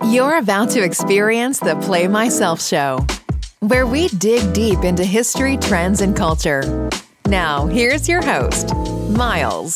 You're about to experience the Play Myself Show, where we dig deep into history, trends, and culture. Now, here's your host, Miles.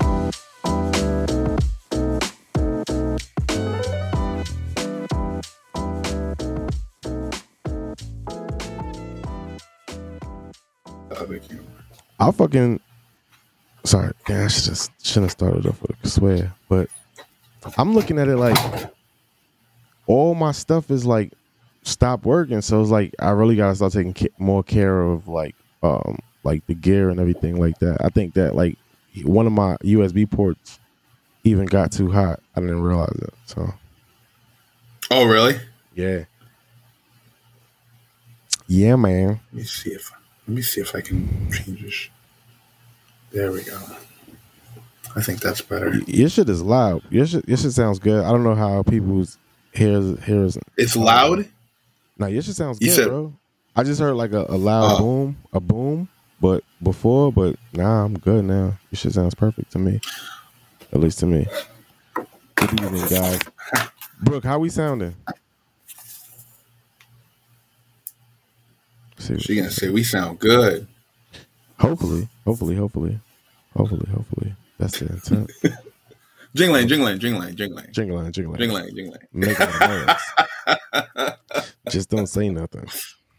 Sorry, I shouldn't have started off with a swear, but I'm looking at it like all my stuff is like stopped working, so it's like I really gotta start taking more care of like the gear and everything like that. I think that like one of my USB ports even got too hot. I didn't realize it. So, oh really? Yeah, man. Let me see if I can change this. There we go. I think that's better. Your shit is loud. Your shit sounds good. I don't know how people's hears. It's loud? No, your shit sounds good, bro. I just heard like a loud boom, but now I'm good now. Your shit sounds perfect to me. At least to me. Good evening, guys. Brooke, how we sounding? She gonna say we sound good. Hopefully. That's the intent. Jingling. Making a noise. Just don't say nothing.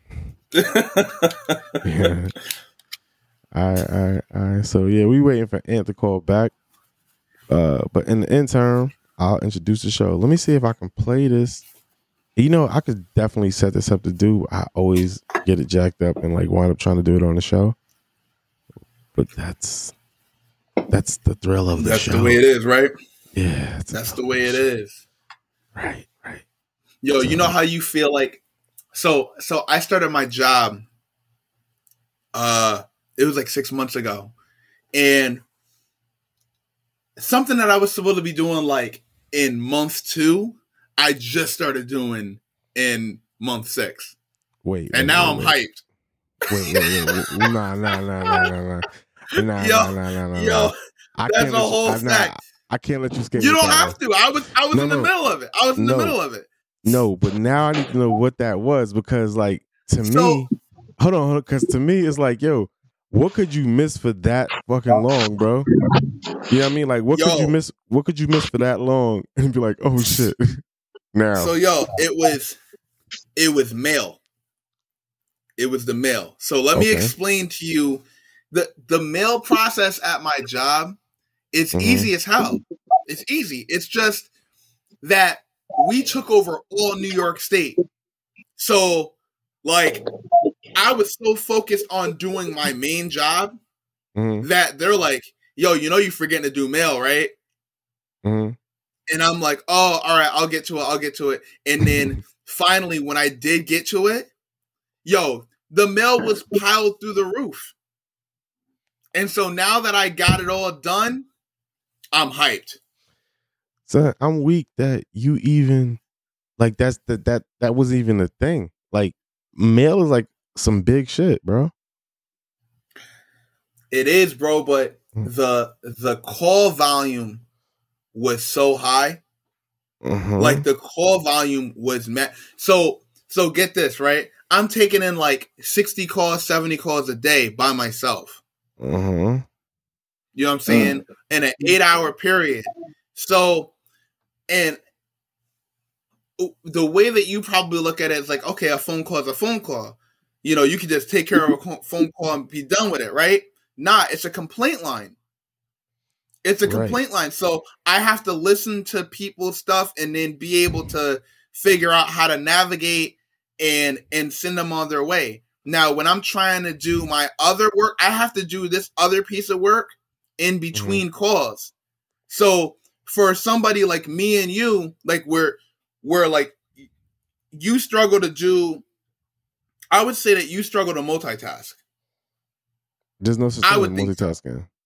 Yeah. All right. So yeah, we waiting for Ant to call back. But in the interim, I'll introduce the show. Let me see if I can play this. You know, I could definitely set this up to do. I always get it jacked up and like wind up trying to do it on the show. But that's the thrill of the show. That's the way it is, right? Yeah. That's the way it is. Right. Yo, you know how you feel like so I started my job it was like 6 months ago. And something that I was supposed to be doing like in month 2, I just started doing in month 6. Wait. Now I'm hyped. Wait. Nah. Yo, that's a whole fact. I can't let you skip. You don't have to. I was in the middle of it. The middle of it. No, but now I need to know what that was because, like, to me, hold on, because to me, it's like, yo, what could you miss for that fucking long, bro? You know what I mean? Like, what could you miss? What could you miss for that long and be like, oh shit? Now, so it was mail. It was the mail. So let me explain to you the mail process at my job. It's easy as hell. It's easy. It's just that we took over all New York State. So, like, I was so focused on doing my main job that they're like, yo, you know you're forgetting to do mail, right? And I'm like, oh, all right, I'll get to it. And then finally, when I did get to it, yo, the mail was piled through the roof. And so now that I got it all done, I'm hyped. So I'm weak that you even like that was even a thing. Like mail is like some big shit, bro. It is, bro, but the call volume was so high. Like the call volume was so get this, right? I'm taking in like 60 calls, 70 calls a day by myself. You know what I'm saying? In an 8-hour period. So, and the way that you probably look at it is like, okay, a phone call is a phone call. You know, you can just take care of a phone call and be done with it, right? Nah, it's a complaint line. It's a complaint line. So I have to listen to people's stuff and then be able to figure out how to navigate and send them on their way. Now, when I'm trying to do my other work, I have to do this other piece of work in between calls. So for somebody like me and you, like we're like, you struggle to do, I would say that you struggle to multitask. There's no such thing as multitasking. So.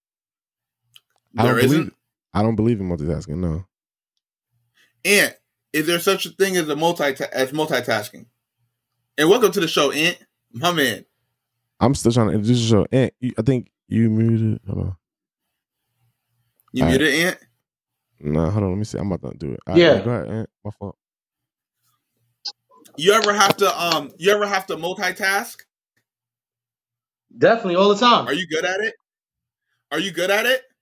I don't believe in multitasking, no. Ant, is there such a thing as multitasking? And welcome to the show, Ant. My man. I'm still trying to introduce the show. Ant, I think you muted. Hold on. You muted, Ant? No, hold on. Let me see. I'm about to do it. Yeah. Go ahead, Ant. My fault. You ever have to multitask? Definitely all the time. Are you good at it? Are you good at it?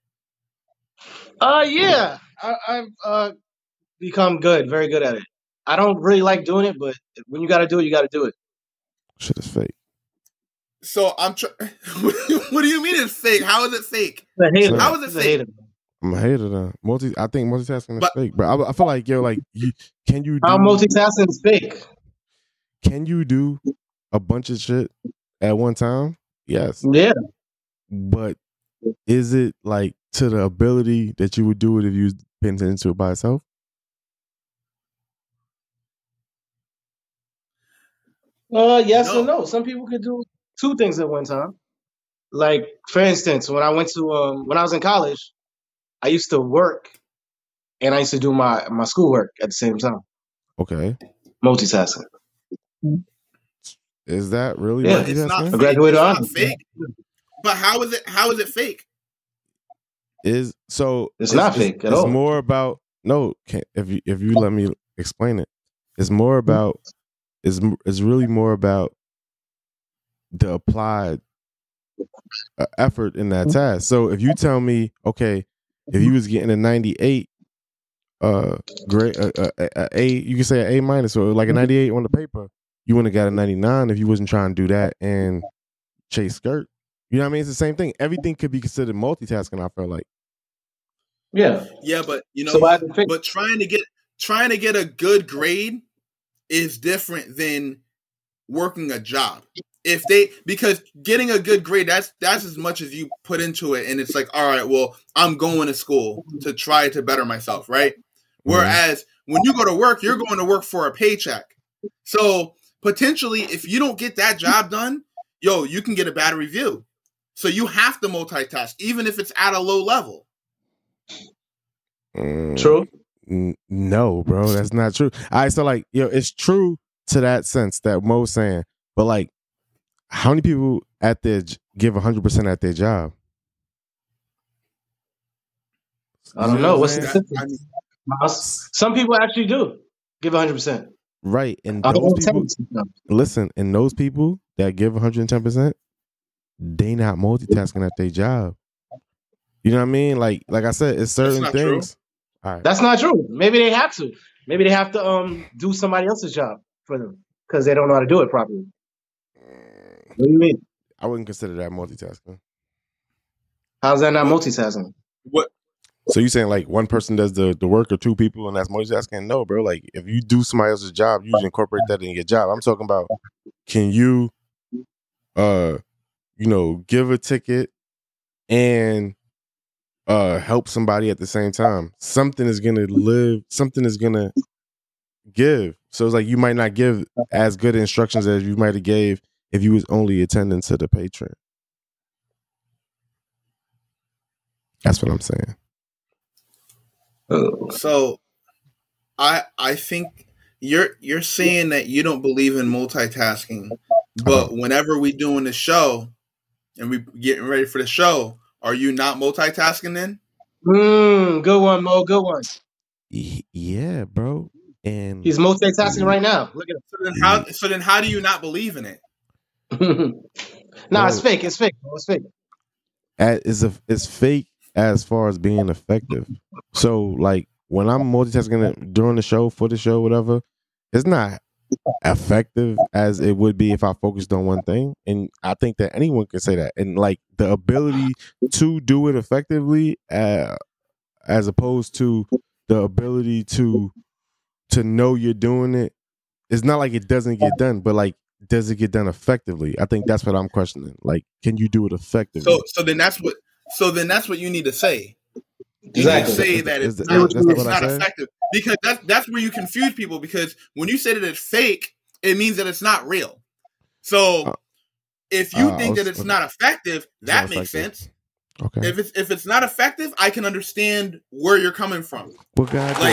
Yeah. I've become very good at it. I don't really like doing it, but when you got to do it, you got to do it. Shit is fake. So I'm what do you mean it's fake? How is it fake? How is it fake? I'm a hater though. I think multitasking is fake, but I feel like can you do multitasking is fake? Can you do a bunch of shit at one time? Yes. Yeah. But is it like to the ability that you would do it if you was paying attention to it by yourself? Yes and no. Some people could do two things at one time. Like, for instance, when I was in college, I used to work and I used to do my schoolwork at the same time. Okay. Multitasking. Is that really multitasking? It's not fake. Graduated it's not fake. But how is it fake? It's not fake at all. It's more about if you let me explain it. It's more about it's really more about the applied effort in that task. So if you tell me, okay, if you was getting a 98 grade, A, you can say an A-, so like a 98 on the paper, you wouldn't have got a 99 if you wasn't trying to do that and chase skirt. You know what I mean? It's the same thing. Everything could be considered multitasking, I feel like. Yeah. Yeah, but you know but trying to get a good grade is different than working a job. Because getting a good grade, that's as much as you put into it, and it's like, all right, well, I'm going to school to try to better myself, right? Whereas when you go to work, you're going to work for a paycheck. So potentially, if you don't get that job done, you can get a bad review. So you have to multitask, even if it's at a low level. True? No, bro, that's not true. All right, so like, it's true to that sense that Mo's saying, but like, how many people give 100% at their job? I don't know. What's the difference? Some people actually do give 100%. Right, and those people, listen, and those people that give 110%, they not multitasking at their job. You know what I mean? Like I said, it's certain things. All right. That's not true. Maybe they have to. Maybe they have to do somebody else's job for them because they don't know how to do it properly. What do you mean? I wouldn't consider that multitasking. How's that not multitasking? What? So you saying like one person does the work or two people and that's multitasking? No, bro. Like if you do somebody else's job, you should incorporate that in your job. I'm talking about, can you, give a ticket and help somebody at the same time? Something is gonna give. So it's like you might not give as good instructions as you might have gave if you was only attending to the patron. That's what I'm saying. So I think you're saying that you don't believe in multitasking, but whenever we doing the show and we getting ready for the show, are you not multitasking then? Good one, Mo. Good one. Yeah, bro. And he's multitasking right now. Look at him. So then how do you not believe in it? No, it's fake. It's fake. It's fake. It's fake as far as being effective. So like when I'm multitasking during the show, for the show, whatever, it's not effective as it would be if I focused on one thing. And I think that anyone can say that. And like the ability to do it effectively, as opposed to the ability to know you're doing it, it's not like it doesn't get done, but like, does it get done effectively? I think that's what I'm questioning. Like, can you do it effectively? So then that's what you need to say. You exactly. need to say that it's not effective, because that's where you confuse people. Because when you say that it's fake, it means that it's not real. So if you think that it's not effective, that makes sense. Okay. If it's not effective, I can understand where you're coming from. Well, God, like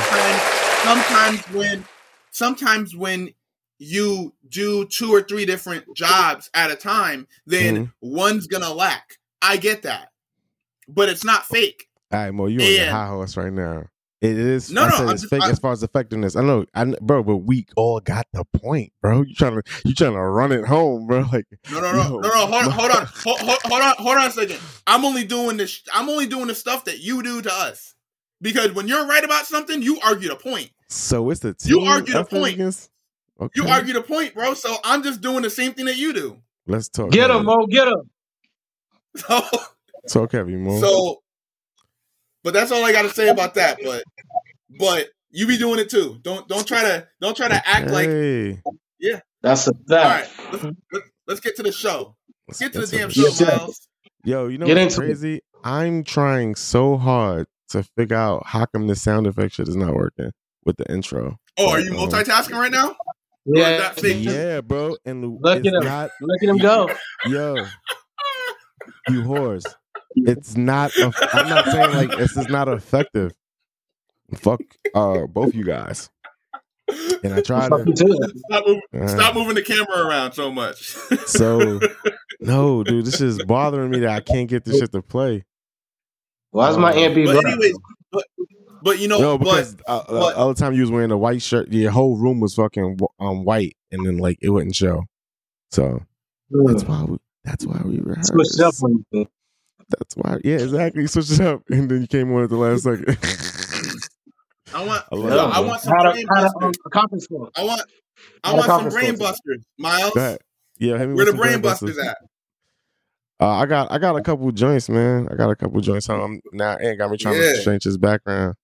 sometimes when you do 2 or 3 different jobs at a time, then one's gonna lack. I get that, but it's not fake. All right, Mo, you on your high horse right now. It is. No, I no, said it's fake as far as effectiveness. I know, bro, but we all got the point, bro. You trying to run it home, bro? Like, no. Hold on a second. I'm only doing the stuff that you do to us. Because when you're right about something, you argue the point. So it's the team. You argue the point. Against... Okay. You argue the point, bro. So I'm just doing the same thing that you do. Let's talk. Get him, Mo. Get him. Talk heavy, Mo. So, but that's all I got to say about that. But you be doing it too. Don't try to act like. Yeah, that's a fact. All right, let's get to the show. Let's get to the damn show, Miles. Yo, you know what's crazy? I'm trying so hard to figure out how come the sound effect shit is not working with the intro. Oh, are you multitasking right now? Yeah, bro. And look at him go. Yo, you whores. It's not. I'm not saying like this is not effective. Fuck, both you guys. And I tried to stop moving the camera around so much. So, no, dude, this is bothering me that I can't get this shit to play. Why is my amp be? But anyways, but you know, no, because all the time you was wearing a white shirt, your whole room was fucking white, and then like it wouldn't show. So that's why we rehearsed. Switched up. That's why, yeah, exactly. You switched it up, and then you came on at the last second. I want some brain busters. I want some brain busters, Miles. Yeah, where the brain busters at? I got a couple joints, man. I got a couple joints. Now Ant got me trying to change his background.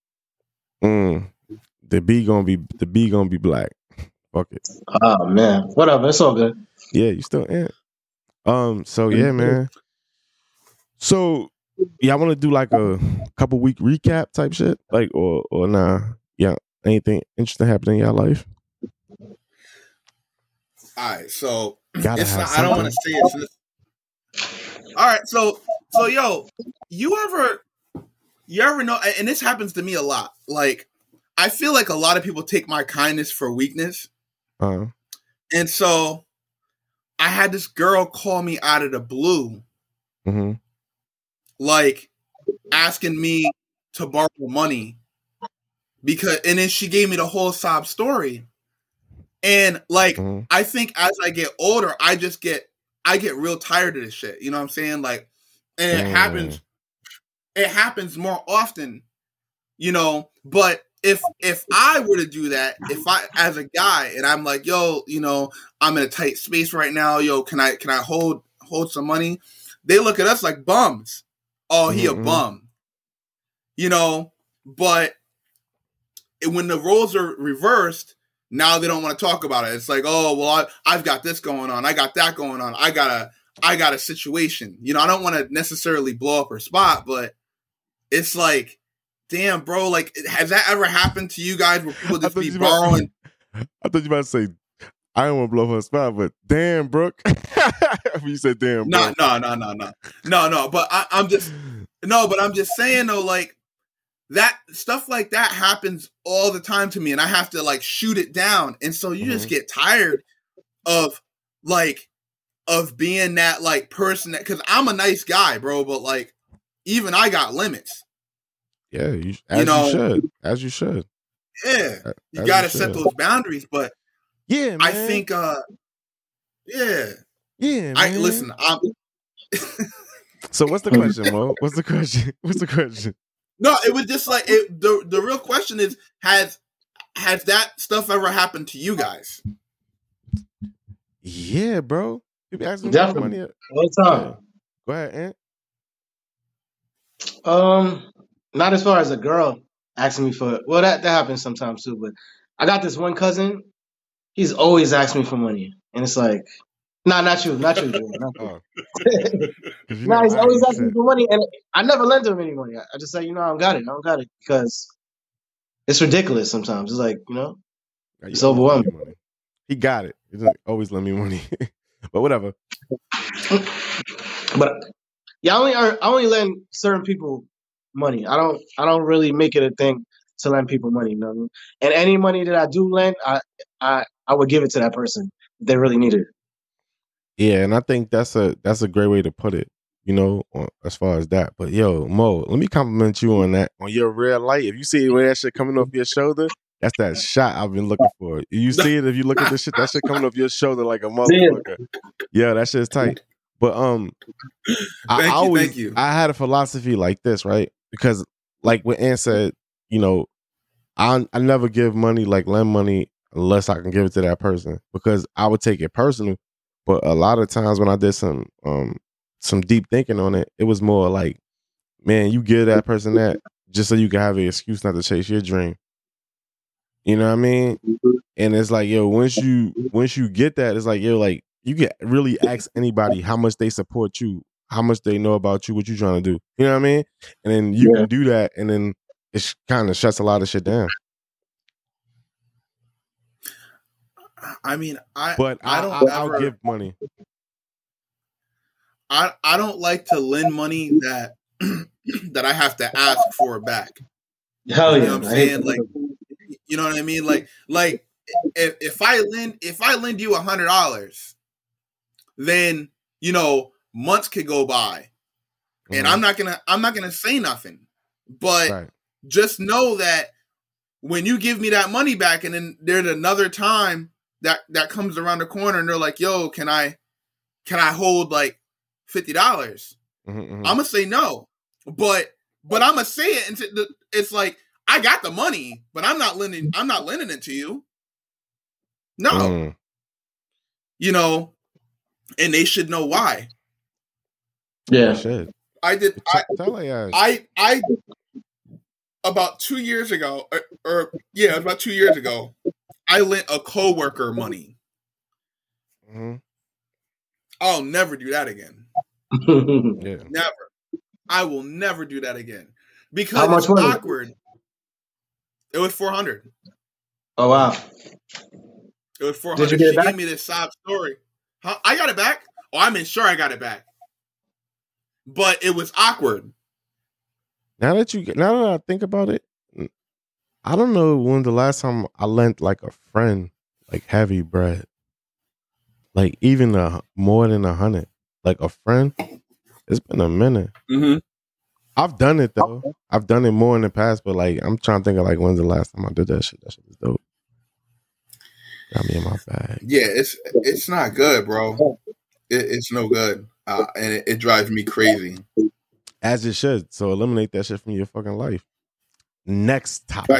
The B gonna be black. Fuck it. Oh man, whatever. It's all good. Yeah, you still Ant. So yeah, man. So yeah, I want to do like a couple week recap type shit, like or nah. Yeah, anything interesting happening in your life? All right, so it's not, I don't want to say it. All right, so yo, you ever know? And this happens to me a lot. Like, I feel like a lot of people take my kindness for weakness, and so I had this girl call me out of the blue. Mm-hmm. Like asking me to borrow money and then she gave me the whole sob story. And like, I think as I get older, I get real tired of this shit. You know what I'm saying? Like, and it happens more often, you know, but if I were to do that, if I, as a guy, and I'm like, yo, you know, I'm in a tight space right now. Yo, can I hold some money? They look at us like bums. Oh, he a bum, you know, but when the roles are reversed, now they don't want to talk about it. It's like, oh, well, I've got this going on. I got that going on. I got a situation, you know, I don't want to necessarily blow up her spot, but it's like, damn, bro, like, has that ever happened to you guys where people just be borrowing? I thought you about to say, I don't want to blow her spot, but damn, Brooke. You said damn, no. But I'm just saying though, like that stuff like that happens all the time to me, and I have to like shoot it down. And so you just get tired of being that like person that, because I'm a nice guy, bro, but like even I got limits. Yeah, as you should. Yeah, you got to set those boundaries, but. Yeah, man. I think, yeah, man. Listen, So what's the question, Mo? What's the question? No, it was just like, the real question is, has that stuff ever happened to you guys? Yeah, bro. People asking me for money all the time. Go ahead, Ant. Not as far as a girl asking me for, well, that happens sometimes too, but I got this one cousin. He's always asking me for money, and it's like, nah, not you, Joe, not you. Nah, he's always asking me for money, and I never lend him any money. I just say, you know, I don't got it, because it's ridiculous sometimes. It's like, you know, it's overwhelming. He got it. He doesn't always lend me money, but whatever. But yeah, I only lend certain people money. I don't really make it a thing to lend people money, you know what I mean? And any money that I do lend, I would give it to that person if they really need it. Yeah, and I think that's a great way to put it, as far as that. But yo, Mo, let me compliment you on that. On your red light, if you see where that shit coming off your shoulder, that's that shot I've been looking for. You see it if you look at this shit, that shit coming off your shoulder like a motherfucker. Yeah, that shit's tight. But thank you. I had a philosophy like this, right? Because like what Ant said, I never give money, like lend money, unless I can give it to that person, because I would take it personal. But a lot of times when I did some deep thinking on it, it was more like, man, you give that person that just so you can have an excuse not to chase your dream. You know what I mean? And it's like, yo, once you get that, it's like, yo, like you can really ask anybody how much they support you, how much they know about you, what you trying to do. You know what I mean? And then you can do that, and then it kind of shuts a lot of shit down. I mean, I'll give money. I don't like to lend money that that I have to ask for back. Hell yeah. You know what I'm saying? Like, you know what I mean? Like if I lend you $100, then months could go by, and I'm not gonna say nothing. But just know that when you give me that money back, and then there's another time that comes around the corner, and they're like, "Yo, can I hold like $50?" I'm gonna say no, but I'm gonna say it, and it's like, I got the money, but I'm not lending it to you. No, and they should know why. Yeah, I did. I about 2 years ago, it was about 2 years ago. I lent a coworker money. I'll never do that again. Never. I will never do that again because it's awkward. It was $400. Oh wow! It was $400. She gave me this sob story. Huh? I got it back. Oh, I mean, sure, I got it back. But it was awkward. Now that I think about it, I don't know when the last time I lent like a friend like heavy bread, like even more than 100, like a friend. It's been a minute. I've done it though. I've done it more in the past, but like I'm trying to think of like when's the last time I did that shit. That shit was dope. Got me in my bag. Yeah, it's not good, bro. It's no good, and it drives me crazy. As it should. So eliminate that shit from your fucking life. Next topic.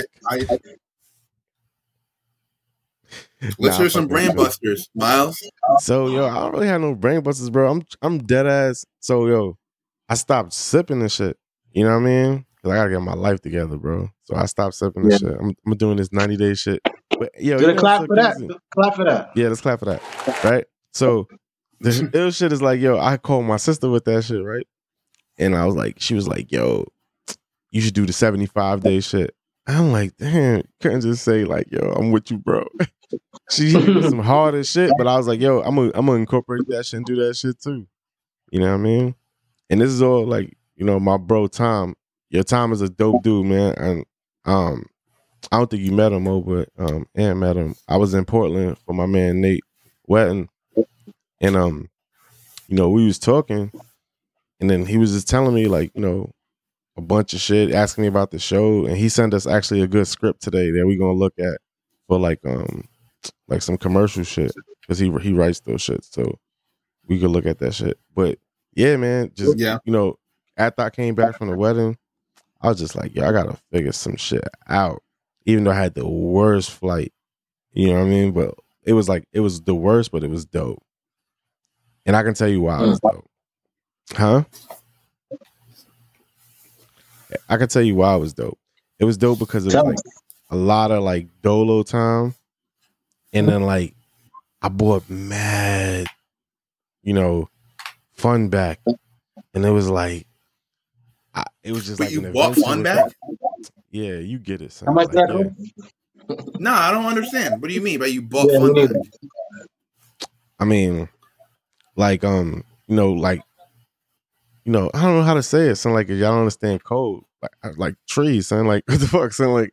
Let's hear some brain busters, Miles. So yo, I don't really have no brain busters, bro. I'm dead ass. So yo, I stopped sipping this shit. You know what I mean? Cause I gotta get my life together, bro. So I stopped sipping this shit. I'm doing this 90-day shit. But yo, clap for that. Clap for that. Yeah, let's clap for that. Right? So the ill shit is like, yo, I called my sister with that shit, right? And she was like, yo, you should do the 75-day shit. I'm like, damn, couldn't just say like, yo, I'm with you, bro. She did some harder shit, but I was like, yo, I'm gonna incorporate that shit and do that shit too. You know what I mean? And this is all like, my bro Tom. Your Tom is a dope dude, man. And I don't think you met him, but Ant met him. I was in Portland for my man Nate Wetton, and we was talking. And then he was just telling me, like, a bunch of shit, asking me about the show. And he sent us actually a good script today that we're going to look at for, like some commercial shit. Because he writes those shit. So we could look at that shit. But, yeah, man, just, after I came back from the wedding, I was just like, I got to figure some shit out. Even though I had the worst flight. You know what I mean? But it was the worst, but it was dope. And I can tell you why it was dope. Huh? I can tell you why it was dope. It was dope because it was like a lot of like dolo time, and then like I bought mad, fun back, and it was like it was just. But like you bought fun back? Yeah, you get it. Son. How much like, that? No, I don't understand. What do you mean by you bought fun back? I mean, like like. I don't know how to say it. Son, like, if y'all don't understand code, like trees, son, like, what the fuck, son, like,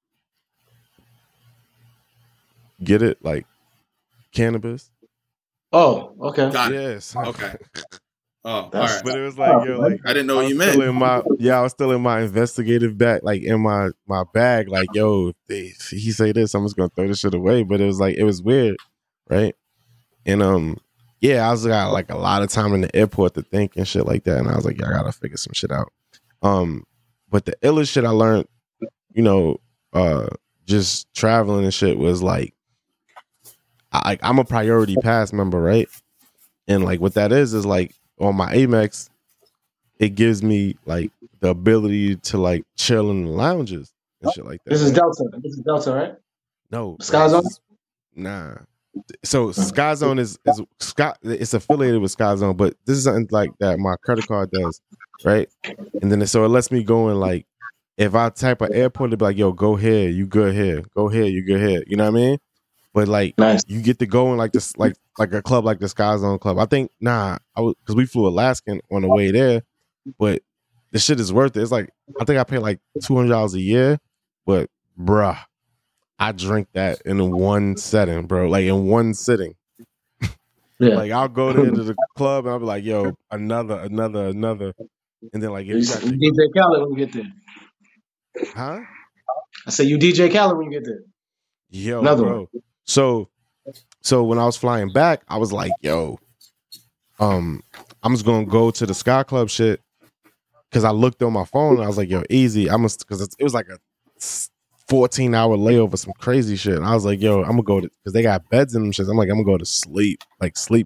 get it, like, cannabis. Oh, okay. Got it. Yes. Okay. Oh, all right. But it was like, yo, like I didn't know what you meant. I was still in my investigative bag, like in my bag, like, yo, if he say this, I'm just gonna throw this shit away. But it was like, it was weird, right? And yeah, I was got like a lot of time in the airport to think and shit like that, and I was like, yeah, I gotta figure some shit out. But the illest shit I learned, you know, just traveling and shit was like, I'm a priority pass member, right? And like what that is like on my Amex, it gives me like the ability to like chill in the lounges and shit like that. This is Delta. This is Delta, right? No, SkyZone. Nah. So SkyZone is it's affiliated with SkyZone, but this is something like that my credit card does, right? And then so it lets me go in like, if I type an airport, it'd be like, yo, go here, you good here. Go here, you good here. You know what I mean? But like, nice. You get to go in like this, like a club like the SkyZone Club. I think because we flew Alaskan on the way there, but the shit is worth it. It's like, I think I pay like $200 a year, but bruh, I drink that in one setting, bro. Like in one sitting. Yeah. Like I'll go there to the club and I'll be like, yo, another. And then like, if you DJ Khaled when you get there. Huh? I say you DJ Khaled when you get there. Yo, another bro. One. So when I was flying back, I was like, yo, I'm just gonna go to the Sky Club shit, because I looked on my phone and I was like, yo, easy. Because it was like a 14-hour layover, some crazy shit. And I was like, yo, I'm gonna go to, because they got beds in them shit. I'm like, I'm gonna go to sleep, like sleep.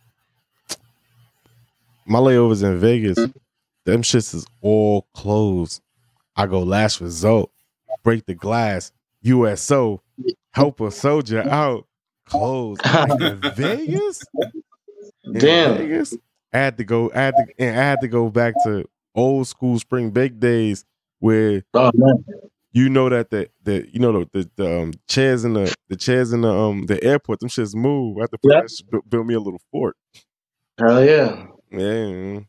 My layovers in Vegas, them shits is all closed. I go last result, break the glass, USO, help a soldier out, closed. In Vegas? Damn. Vegas? I had to go back to old school spring break days where you know that the chairs in the airport, them shits move. I have to build me a little fort. Hell yeah. Yeah.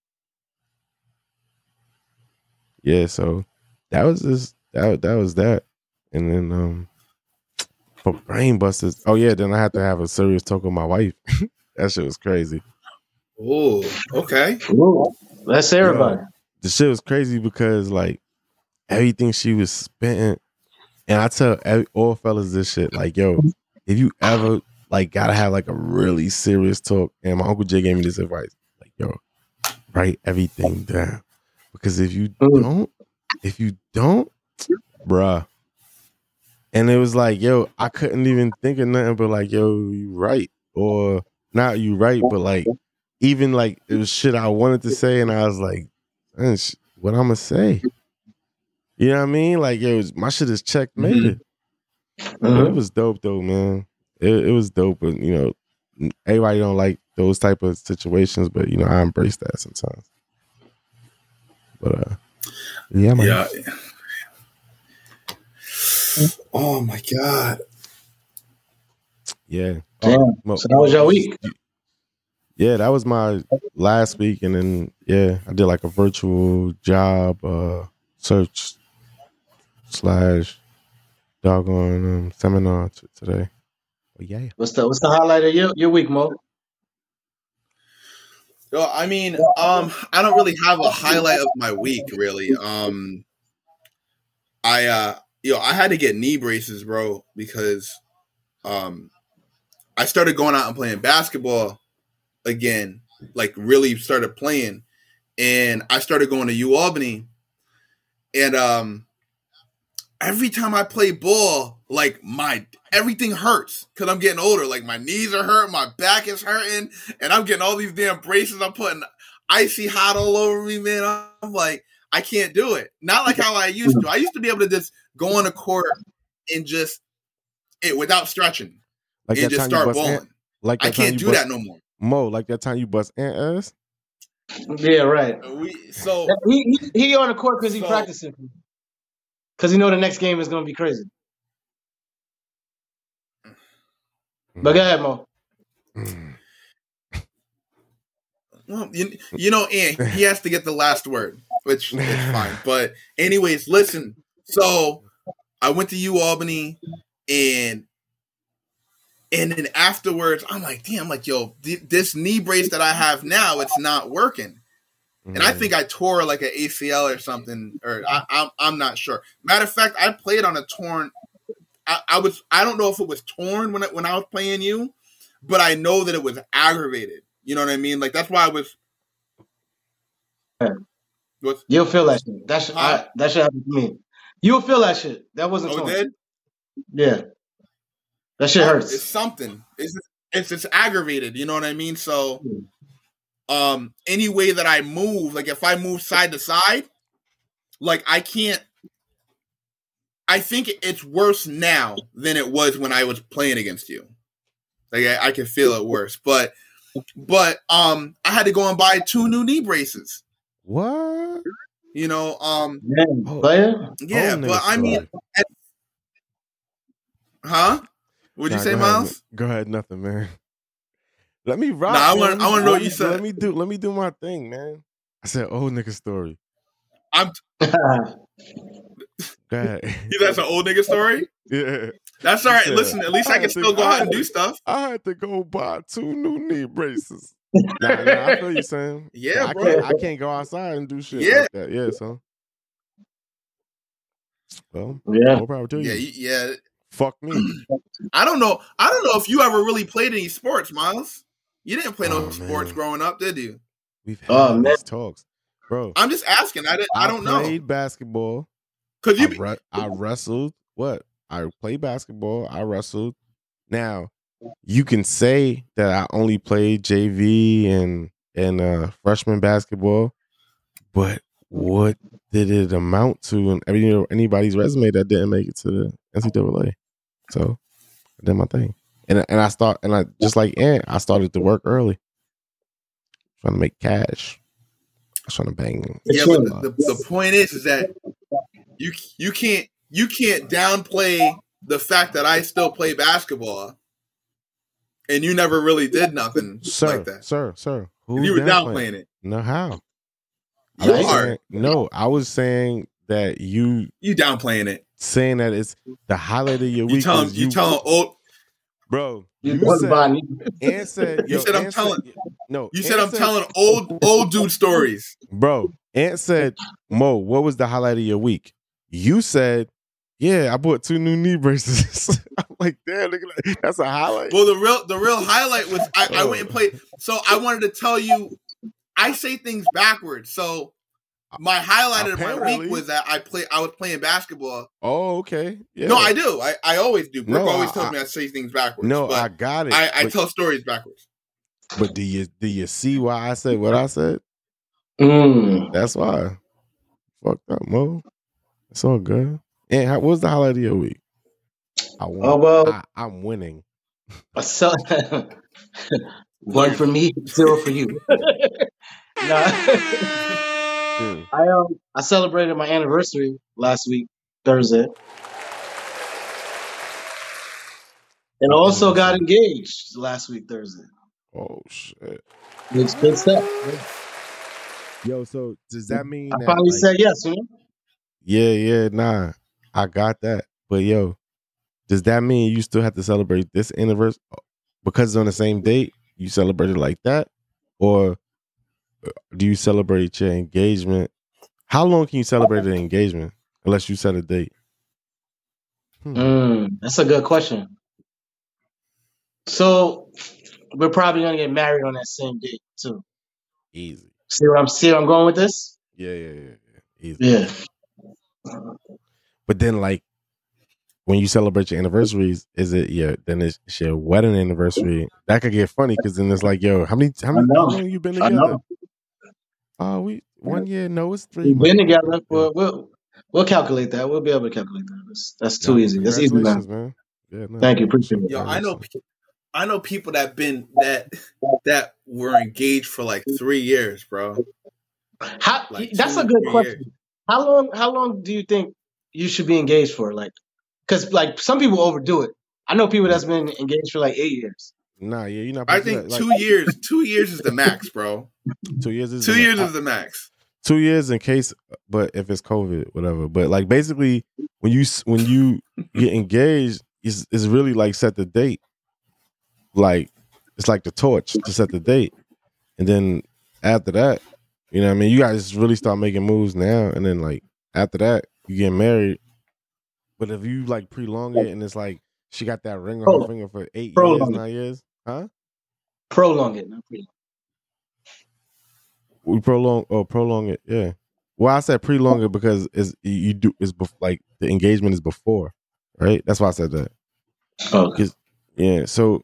Yeah, so that was that. And then for brain busters, oh yeah, then I had to have a serious talk with my wife. That shit was crazy. Oh, okay. Ooh, let's say everybody. The shit was crazy because like everything she was spitting, and I tell all fellas this shit, like, yo, if you ever like gotta have like a really serious talk, and my Uncle Jay gave me this advice, like, yo, write everything down, because if you don't, bruh. And it was like, yo, I couldn't even think of nothing but like, yo, you right, or not you right, but like, even like it was shit I wanted to say, and I was like, what I'm gonna say? You know what I mean? Like, yo, my shit is checkmated. It was dope though, man. It was dope, but you know, everybody don't like those type of situations, but you know, I embrace that sometimes. But yeah, man. Yeah. Oh my god. Yeah. Damn. So that was your week. Yeah, that was my last week, and then I did like a virtual job search / doggone seminar today. But yeah. What's the highlight of your week, Mo? So I mean, I don't really have a highlight of my week, really. I had to get knee braces, bro, because I started going out and playing basketball again, like really started playing, and I started going to UAlbany, and every time I play ball, like everything hurts because I'm getting older. Like my knees are hurting, my back is hurting, and I'm getting all these damn braces. I'm putting icy hot all over me, man. I'm like, I can't do it. Not like how I used to. I used to be able to just go on the court and just without stretching, like, and just start balling. Like I can't do that no more. Mo, like that time you bust ant ass? Yeah, right. He on the court because he practicing. Because you know the next game is going to be crazy. But go ahead, Mo. Well, you know, Ant, he has to get the last word, which is fine. But anyways, listen. So I went to UAlbany, and And then afterwards, I'm like, damn, like, yo, this knee brace that I have now, it's not working. And I think I tore like an ACL or something, or I'm not sure. Matter of fact, I played on a torn. I don't know if it was torn when I was playing you, but I know that it was aggravated. You know what I mean? Like that's why I was. You'll feel that shit. That should happen to me. You'll feel that shit. That wasn't torn. It did? Yeah. That shit hurts. It's something. It's just aggravated. You know what I mean? So, any way that I move, like if I move side to side, like I can't. I think it's worse now than it was when I was playing against you. Like I can feel it worse, but I had to go and buy 2 new knee braces. What? You know, player? Yeah, but I mean, huh? What'd you say, Miles? Go ahead, nothing, man. Let me rock. I want to know what you said. Let me do my thing, man. I said old nigga story. I'm. Go ahead. That's an old nigga story? Yeah. That's all right. Listen, at least I can still go out and do stuff. I had to go buy 2 new knee braces. Nah, I feel you saying. Yeah, bro. I can't go outside and do shit like that. Yeah, so. Well, no problem to you. Yeah. Fuck me. I don't know if you ever really played any sports, Miles. You didn't play no sports growing up, did you? We've had these talks. Bro. I'm just asking. I don't know. I played basketball. I wrestled. What? I played basketball. I wrestled. Now, you can say that I only played JV and freshman basketball, but what did it amount to in anybody's resume that didn't make it to the NCAA? So I did my thing, and I just like Ant, I started to work early, trying to make cash. I was trying to bang. Yeah, but the point is that you can't downplay the fact that I still play basketball, and you never really did nothing like that, sir. You were downplaying it. No, how? You are. No, I was saying that you downplaying it, saying that it's the highlight of your week. You telling old bro. You said I'm telling old dude stories, bro. Ant said, Mo, what was the highlight of your week? You said, yeah, I bought 2 new knee braces. I'm like, damn, that's a highlight. Well, the real highlight was I went and played. So I wanted to tell you, I say things backwards. So my highlight of my week was that I was playing basketball. Oh, okay. Yeah. No, I do. I always do. Brooke always tells me I say things backwards. No, I got it. I tell stories backwards. But do you see why I said what I said? That's why. Fucked up, Mo. It's all good. And what was the highlight of your week? I'm winning. One for me, 0 for you. I celebrated my anniversary last week, Thursday. And also got engaged last week, Thursday. Oh, shit. It's good stuff. Yo, so does that mean I finally said yes, you know? Yeah, nah. I got that. But yo, does that mean you still have to celebrate this anniversary? Because it's on the same date, you celebrate it like that? Or do you celebrate your engagement? How long can you celebrate an engagement unless you set a date? That's a good question. So we're probably gonna get married on that same date too. Easy. See where I'm going with this? Yeah. Easy. Yeah. But then, like, when you celebrate your anniversaries, then it's your wedding anniversary. That could get funny because then it's like, yo, how long you been together? Oh, 1 year. No, it's 3 months. We've been together for we'll calculate that. We'll be able to calculate that. That's too easy. That's easy, man. Yeah, no, thank you, appreciate it. Yo, I know people that were engaged for like 3 years, bro. That's a good question. Years. How long do you think you should be engaged for? Like, because like some people overdo it. I know people that's been engaged for like 8 years. Nah, yeah, you're not. I think 2 years. 2 years is the max, bro. 2 years is 2 years is the max. 2 years in case, but if it's COVID, whatever. But like basically, when you get engaged, it's really like set the date. like it's like the torch to set the date, and then after that, you know what I mean, you guys really start making moves now, and then like after that you get married. But if you like prolong it and it's like she got that ring on her finger for 8 years, 9 years, huh? Prolong it, not prolong. We prolong it, yeah. Well, I said prolong it because like the engagement is before, right? That's why I said that. Okay. Yeah, so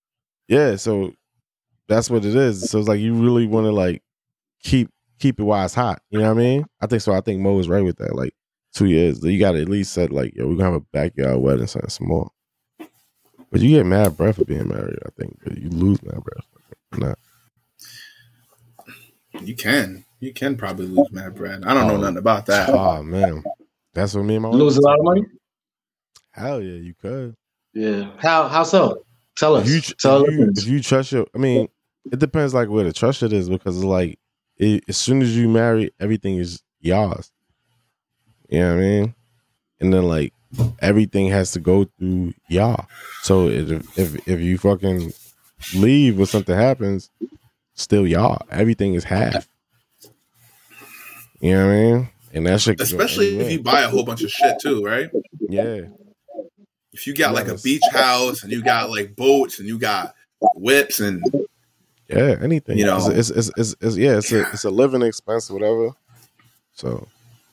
that's what it is. So it's like you really want to like keep it while it's hot. You know what I mean? I think so. I think Mo is right with that. Like 2 years, you got to at least set like, yo, we're gonna have a backyard wedding, something small. But you get mad breath for being married. I think but you lose mad breath. Not. You can probably lose mad bread. I don't know nothing about that. Oh man, that's what me and my lose a lot of money. Hell yeah, you could. Yeah. How so? Tell us. If you trust your, I mean, it depends like where the trust it is because it's like as soon as you marry, everything is yours. You know what I mean? And then like everything has to go through y'all. So if you fucking leave or something happens, still y'all. Everything is half. You know what I mean? And that shit, especially if you buy a whole bunch of shit too, right? Yeah. If you got like a beach house and you got like boats and you got whips and anything, you know, it's a living expense or whatever. So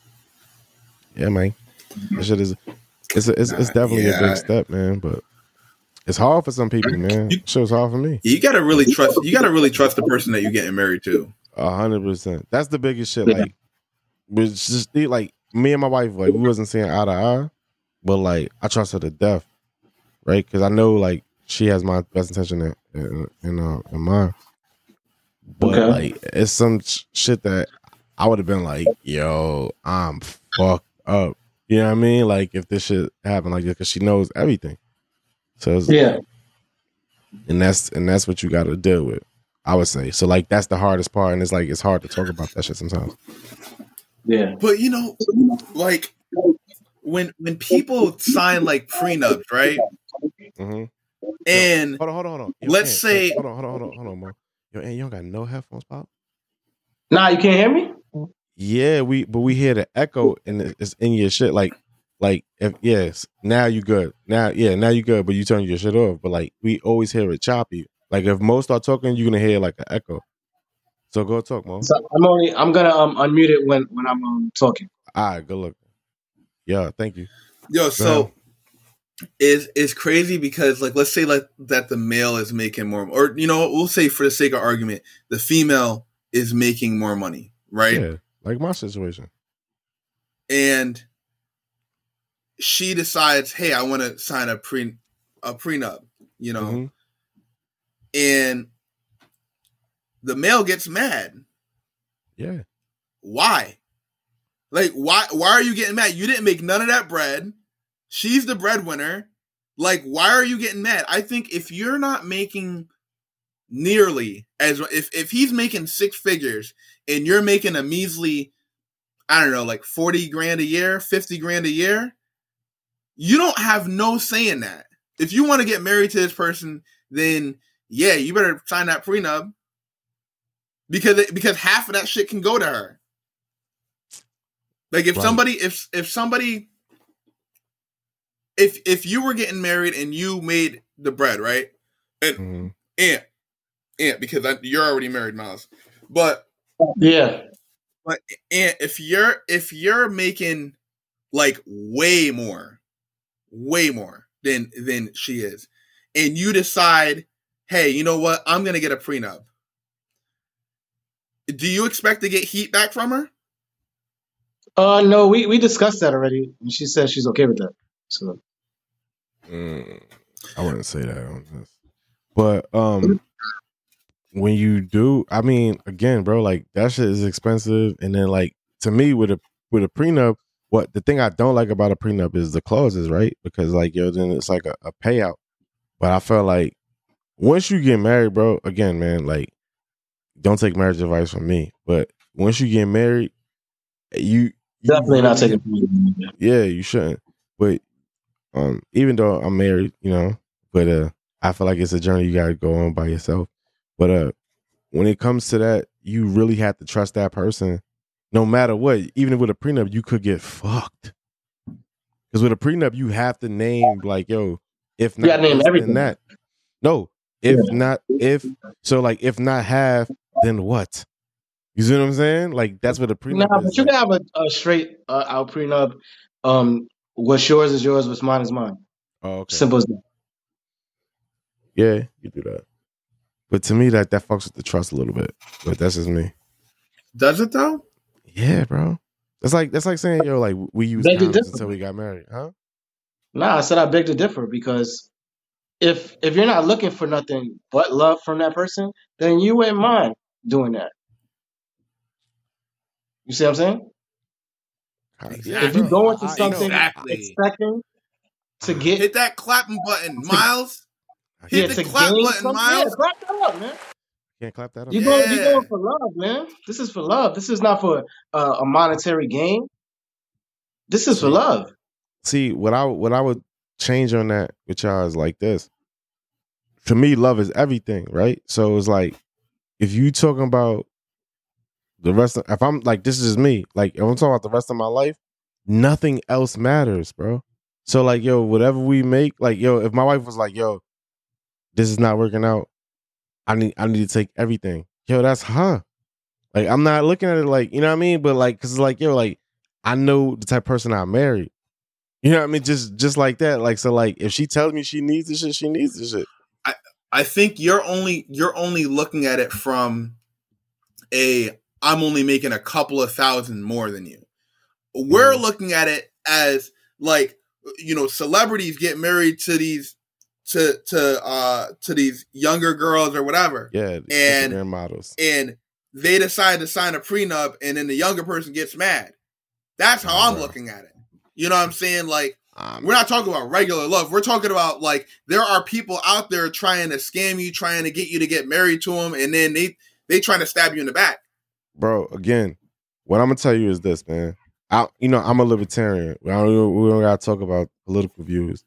yeah, man, that shit is it's definitely a big step, man. But it's hard for some people, man. It was hard for me. You gotta really trust the person that you're getting married to. 100%. That's the biggest shit. Like, it's just like me and my wife, like we wasn't seeing eye to eye, but like I trust her to death, right? Because I know like she has my best intention in mind. But like it's some shit that I would have been like, yo, I'm fucked up. You know what I mean? Like if this shit happened like this, because she knows everything. So it's, and that's what you got to deal with, I would say. So like that's the hardest part, and it's like it's hard to talk about that shit sometimes. Yeah, but you know, like when people sign like prenups, right? Mm-hmm. And hold on. Yo, let's say, hold on, Mo. Yo, and you don't got no headphones, Pop? Nah, you can't hear me. Yeah, we hear the echo and it's in your shit. Like if now you good. Now you good, but you turn your shit off. But like we always hear it choppy. Like if Mo start talking, you're gonna hear like an echo. So go talk, Mo. So I'm gonna unmute it when I'm talking. All right, good luck. Yeah, thank you. Yo, so it's crazy because like let's say like that the male is making more, or you know, we'll say for the sake of argument, the female is making more money, right? Yeah, like my situation. And she decides, hey, I want to sign a prenup, you know, mm-hmm. and the male gets mad. Yeah. Why? Like, why are you getting mad? You didn't make none of that bread. She's the breadwinner. Like, why are you getting mad? I think if you're not making nearly as if he's making 6 figures and you're making a measly, I don't know, like 40 grand a year, 50 grand a year, you don't have no say in that. If you want to get married to this person, then yeah, you better sign that prenup because half of that shit can go to her. Like if if you were getting married and you made the bread, right? And because you're already married, Miles. But yeah. But and if you're making like way more than she is, and you decide, hey, you know what? I'm gonna get a prenup. Do you expect to get heat back from her? No, we discussed that already, and she said she's okay with that. So I wouldn't say that on this. But when you do, I mean, again, bro, like that shit is expensive. And then like to me with a prenup, what the thing I don't like about a prenup is the clauses, right? Because like yo, then it's like a payout. But I feel like once you get married, bro, again, man, like don't take marriage advice from me. But once you get married, you definitely not taking. Yeah, you shouldn't. But even though I'm married, you know, but I feel like it's a journey you gotta go on by yourself. But when it comes to that, you really have to trust that person, no matter what. Even with a prenup, you could get fucked. Because with a prenup, you have to name like, yo, if not name this, everything. then that. No, if not half, then what? You see what I'm saying? Like that's what a prenup is. But you can have a straight out prenup. What's yours is yours. What's mine is mine. Oh, okay. Simple as that. Yeah, you do that. But to me, that fucks with the trust a little bit. But that's just me. Does it though? Yeah, bro. That's like saying, yo, like we used condoms until we got married, huh? Nah, I said I beg to differ because if you're not looking for nothing but love from that person, then you wouldn't mind doing that. You see what I'm saying? Exactly. If you go into something expecting to get hit that clapping button, Miles. Hit the clap button, Miles. Yeah, clap that up, man. Can't clap that up. You're going for love, man. This is for love. This is not for a monetary gain. This is for love. See, what I would change on that with y'all is like this. For me, love is everything, right? So it's like, if you talking about the rest of, if I'm like, this is me, like if I'm talking about the rest of my life, nothing else matters, bro. So like, yo, whatever we make, like, yo, if my wife was like, yo, this is not working out, I need to take everything. Yo, that's her. Like, I'm not looking at it like, you know what I mean? But like, cause it's like, yo, like, I know the type of person I married. You know what I mean? Just like that. Like, so like, if she tells me she needs this shit, she needs this shit. I think you're only looking at it from I'm only making a couple of thousand more than you. We're looking at it as like, you know, celebrities get married to these to these younger girls or whatever. Yeah, and Instagram models. And they decide to sign a prenup, and then the younger person gets mad. That's how I'm looking at it. You know what I'm saying? Like, we're not talking about regular love. We're talking about like there are people out there trying to scam you, trying to get you to get married to them, and then they trying to stab you in the back. Bro, again, what I'm gonna tell you is this, man. I'm a libertarian. We don't gotta talk about political views.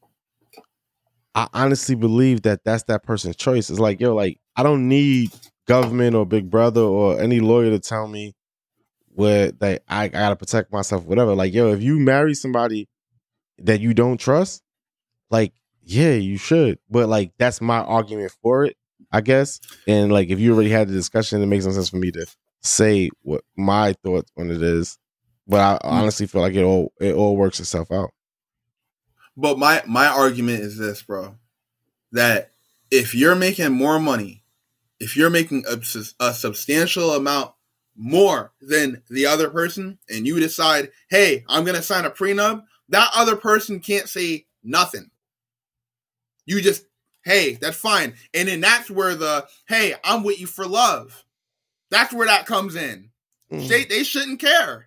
I honestly believe that that's that person's choice. It's like, yo, like I don't need government or Big Brother or any lawyer to tell me what that I gotta protect myself, whatever. Like, yo, if you marry somebody that you don't trust, like, yeah, you should. But like, that's my argument for it, I guess. And like, if you already had the discussion, it makes no sense for me to say what my thoughts on it is. But I honestly feel like it all works itself out. But my argument is this, bro, that if you're making more money, if you're making a substantial amount more than the other person, and you decide, hey, I'm going to sign a prenup, that other person can't say nothing. You just, hey, that's fine. And then that's where hey, I'm with you for love. That's where that comes in. They shouldn't care.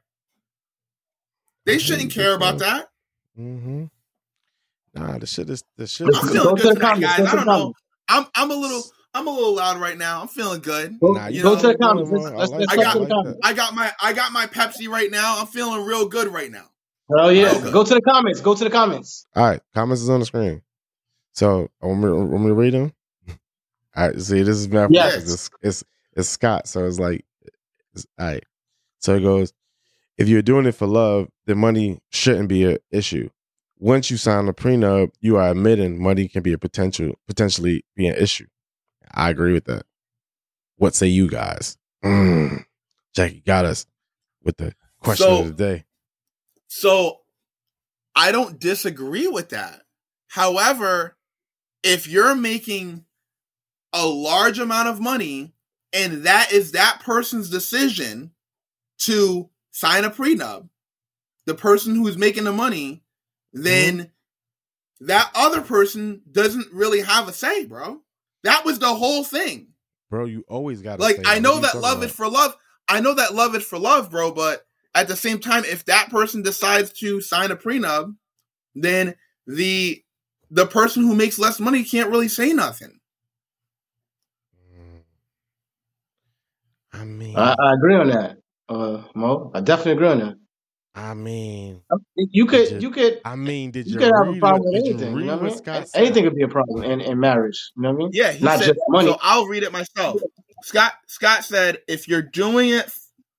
They shouldn't care about that. Mm-hmm. Nah, the shit is. I'm feeling good tonight, guys. I don't know. I'm a little loud right now. I'm feeling good. Go to the comments. I got my Pepsi right now. I'm feeling real good right now. Oh yeah. Go to the comments. Go to the comments. All right, comments is on the screen. So want me to read them? All right. See, this is math. Yes. It's Scott. So it's like, all right. So it goes. If you're doing it for love, then money shouldn't be an issue. Once you sign a prenup, you are admitting money can be potentially be an issue. I agree with that. What say you guys? Jackie got us with the question of the day. So I don't disagree with that. However, if you're making a large amount of money and that is that person's decision to sign a prenup, the person who's making the money, then that other person doesn't really have a say, bro. That was the whole thing. Bro, you always got to like, I know that love is for love. I know that love is for love, bro, but at the same time, if that person decides to sign a prenup, then the person who makes less money can't really say nothing. I mean, I agree on that, Mo. I definitely agree on that. I mean, you could did you have a read problem what? with Did you anything. You read know what I what mean? Scott said? Anything could be a problem in marriage. You know what I mean? Yeah, he Not said. just money. So I'll read it myself. Scott said, if you're doing it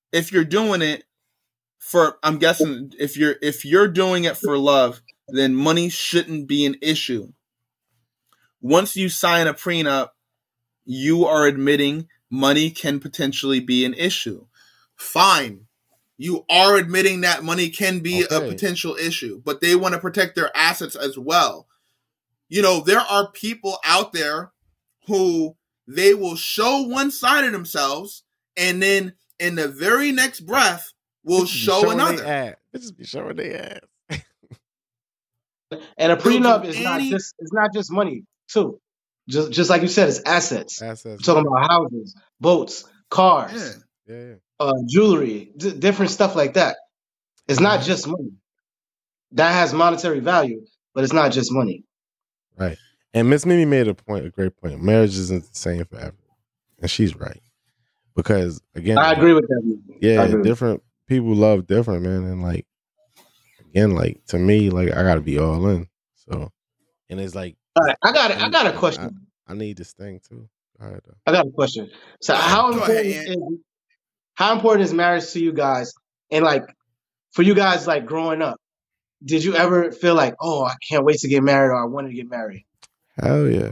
for, I'm guessing if you're doing it for love, then money shouldn't be an issue. Once you sign a prenup, you are admitting money can potentially be an issue. Fine. You are admitting that money can be a potential issue, but they want to protect their assets as well. You know, there are people out there who they will show one side of themselves, and then in the very next breath will show another. Just be showing their ass. And a prenup is not just money too. Just like you said, it's assets. We're talking about houses, boats, cars, jewelry, different stuff like that. It's not just money. That has monetary value, but it's not just money. Right. And Miss Mimi made a great point. Marriage isn't the same for everyone. And she's right. Because again, I agree with that. Yeah, different people love different, man. And like, again, like to me, like I gotta be all in. So, and it's like, all right, I got a question. I need this thing too. All right, I got a question. So how important is marriage to you guys? And like for you guys, like growing up, did you ever feel like, oh, I can't wait to get married, or I wanted to get married? Hell yeah.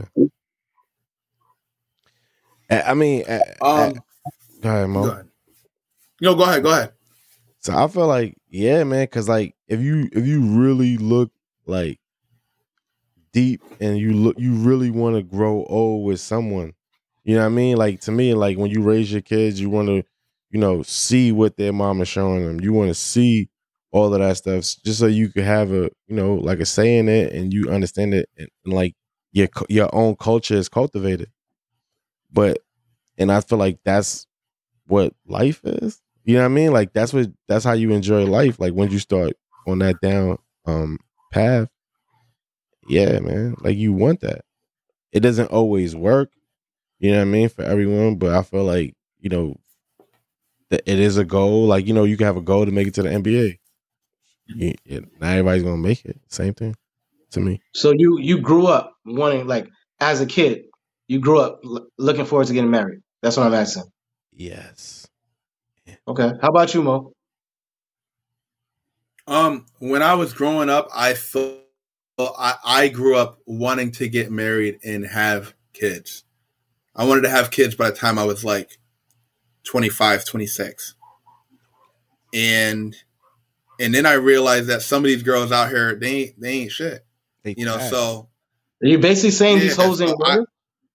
I mean, go ahead, Mo. Go ahead. So I feel like, yeah, man, because like if you really look like deep and you really want to grow old with someone, you know what I mean? Like to me, like when you raise your kids, you want to, you know, see what their mom is showing them. You want to see all of that stuff, just so you could have a, you know, like a say in it, and you understand it, and like your own culture is cultivated. And I feel like that's what life is. You know what I mean? Like that's how you enjoy life. Like when you start on that down path, yeah, man. Like you want that. It doesn't always work, you know what I mean, for everyone. But I feel like, you know, that it is a goal. Like, you know, you can have a goal to make it to the NBA. Not everybody's gonna make it. Same thing to me. So you grew up wanting, like, as a kid, you grew up looking forward to getting married. That's what I'm asking. Yes. Okay. How about you, Mo? When I was growing up, I grew up wanting to get married and have kids. I wanted to have kids by the time I was like 25, 26. And then I realized that some of these girls out here, they ain't shit. You know, so are you basically saying these hoes ain't women?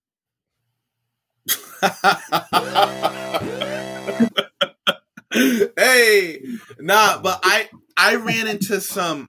Hey, nah, but I ran into some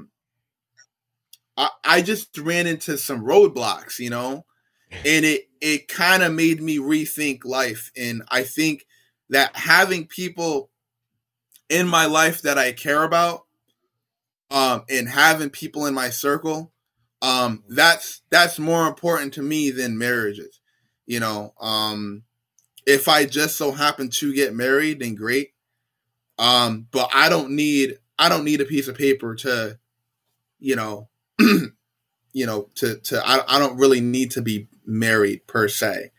I just ran into some roadblocks, you know, and it kind of made me rethink life. And I think that having people in my life that I care about, and having people in my circle, that's more important to me than marriages. You know, if I just so happen to get married, then great. But I don't need a piece of paper to, you know, I don't really need to be married per se.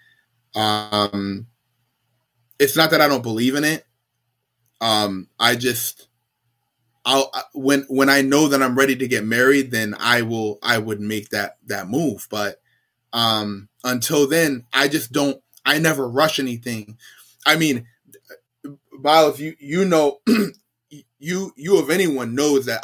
It's not that I don't believe in it. When I know that I'm ready to get married, then I would make that move. But until then, I never rush anything. I mean, Miles, you know, you of anyone knows that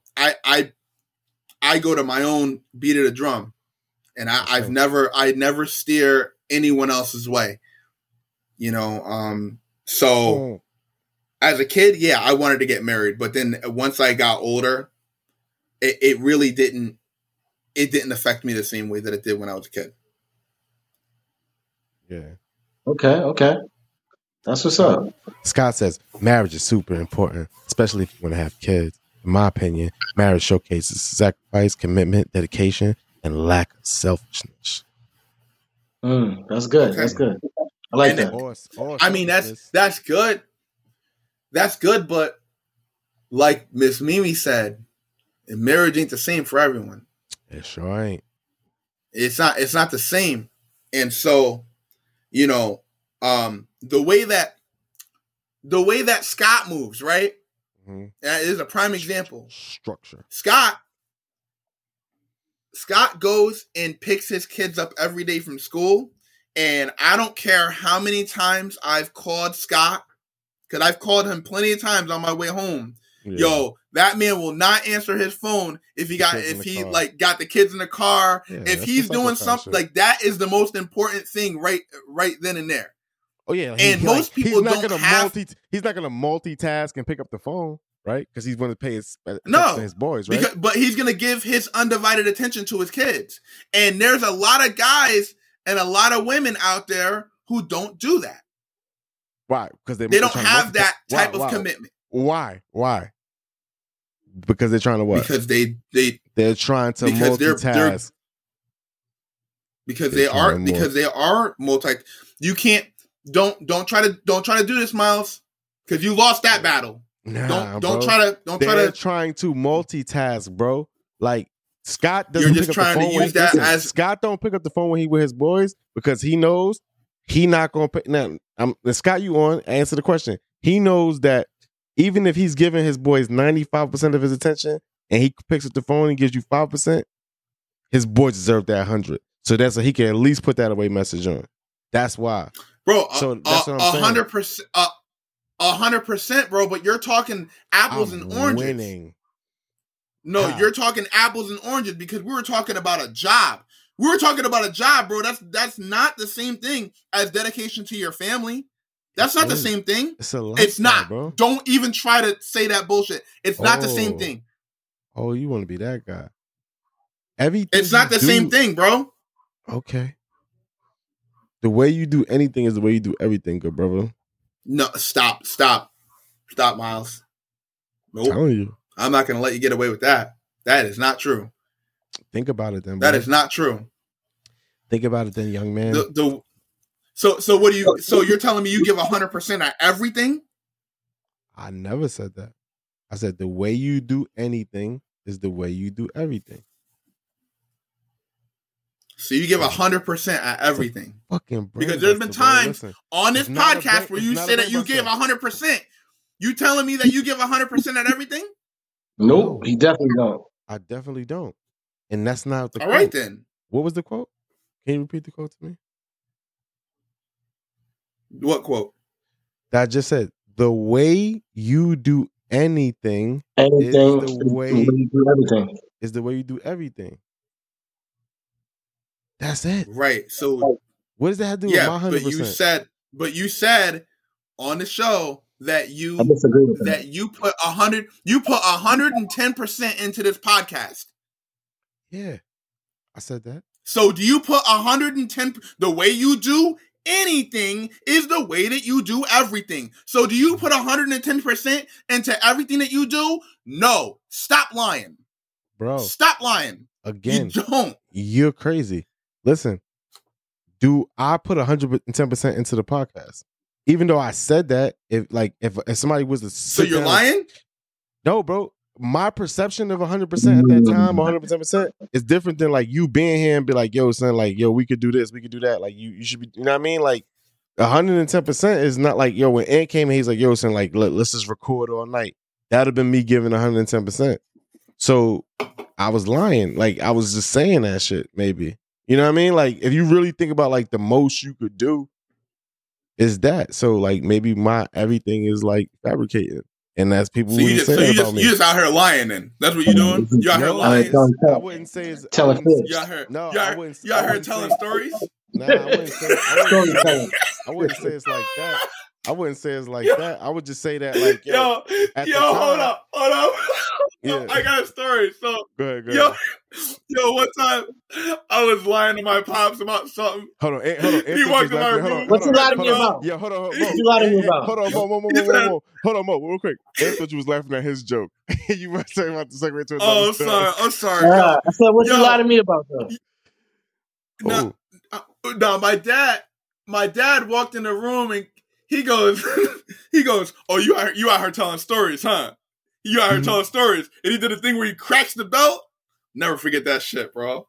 I go to my own beat of the drum, and I never steer anyone else's way, you know. So as a kid, yeah, I wanted to get married, but then once I got older, it really didn't affect me the same way that it did when I was a kid. Yeah. Okay. That's what's up. Scott says marriage is super important, especially if you want to have kids. In my opinion, marriage showcases sacrifice, commitment, dedication, and lack of selfishness. That's good. Okay. That's good. I like that. I mean, that's good. That's good, but like Miss Mimi said, marriage ain't the same for everyone. It sure ain't. It's not the same. And so, you know, the way that Scott moves, right? Mm-hmm. Is a prime example. Structure. Scott goes and picks his kids up every day from school. And I don't care how many times I've called Scott, because I've called him plenty of times on my way home. Yeah. Yo, that man will not answer his phone if he got the kids in the car. Yeah, if he's doing something like that, is the most important thing right then and there. Oh yeah, most people he's not gonna multitask and pick up the phone, right? Because he's going to pay his boys, right? But he's going to give his undivided attention to his kids. And there's a lot of guys and a lot of women out there who don't do that. Why? Because they don't have that type of commitment. Why? Because they're trying to what? Because they're trying to multitask. Because they are multi. You can't. Don't try to do this, Miles. Because you lost that battle. Nah, don't try to. They're trying to multitask, bro. Like Scott doesn't. You're just trying to use that as Scott don't pick up the phone when he with his boys because he knows he not gonna pay. Now, Scott, you on? Answer the question. He knows that even if he's giving his boys 95% of his attention and he picks up the phone and gives you 5%, his boys deserve that 100. So that's he can at least put that away message on. That's why, bro. So that's what I'm saying. 100%, bro. But you're talking apples and oranges. Winning. No, you're talking apples and oranges because we were talking about a job. We were talking about a job, bro. That's not the same thing as dedication to your family. That's not the same thing. It's not, bro. Don't even try to say that bullshit. It's not the same thing. Oh, you want to be that guy? It's not the same thing, bro. Okay. The way you do anything is the way you do everything, good brother. No, stop, Miles. Nope. I'm telling you. I'm not going to let you get away with that. That is not true. Think about it then, bro. That is not true. Think about it then, young man. So what do you? So you're telling me you give 100% at everything? I never said that. I said the way you do anything is the way you do everything. So you give 100% at everything. Fucking because there's been times on this podcast where you say that you give 100%. You telling me that you give 100% at everything? Nope, he definitely don't. I definitely don't. And that's not the quote. All right, then. What was the quote? Can you repeat the quote to me? What quote? That I just said, the way you do anything is the way you do everything. Is the way you do everything. That's it. Right. So what does that have to do with my 100%? But you said on the show that you put 110% into this podcast. Yeah. I said that. So do you put 110? The way you do anything is the way that you do everything. So do you put 110% into everything that you do? No. Stop lying. Bro. Stop lying. Again. You don't. You're crazy. Listen. Do I put 110% into the podcast? Even though I said that, if somebody was to So you're lying? No, bro. My perception of 100% at that time, 100% is different than like you being here and be like, yo, son, like, yo, we could do this, we could do that. Like, you should be, you know what I mean? Like, 110% is not like, yo, when Ant came in, he's like, yo, son, like, let's just record all night. That'd have been me giving 110%. So I was lying. Like, I was just saying that shit, maybe. You know what I mean? Like, if you really think about like the most you could do is that. So like maybe my everything is like fabricated. And that's people wouldn't say about me. You just out here lying then. That's what you're doing? You out here lying? I wouldn't say it's... You out here telling stories? Nah, I wouldn't say it's like that. I wouldn't say it's like that. I would just say that like... Yo, hold up. Yeah. I got a story. So, go ahead. Yo, one time I was lying to my pops about something. Hold on. He walked in my room. What you lied to me about? Yeah, hold on. What you lied to me about? Hold on, Mo, real quick. I thought you was laughing at his joke. You were saying about the second to I'm sorry. I said, what you lied to me about though? No, my dad walked in the room and he goes, oh, you out here telling stories, huh? You out here telling stories. And he did a thing where he cracks the belt. Never forget that shit, bro.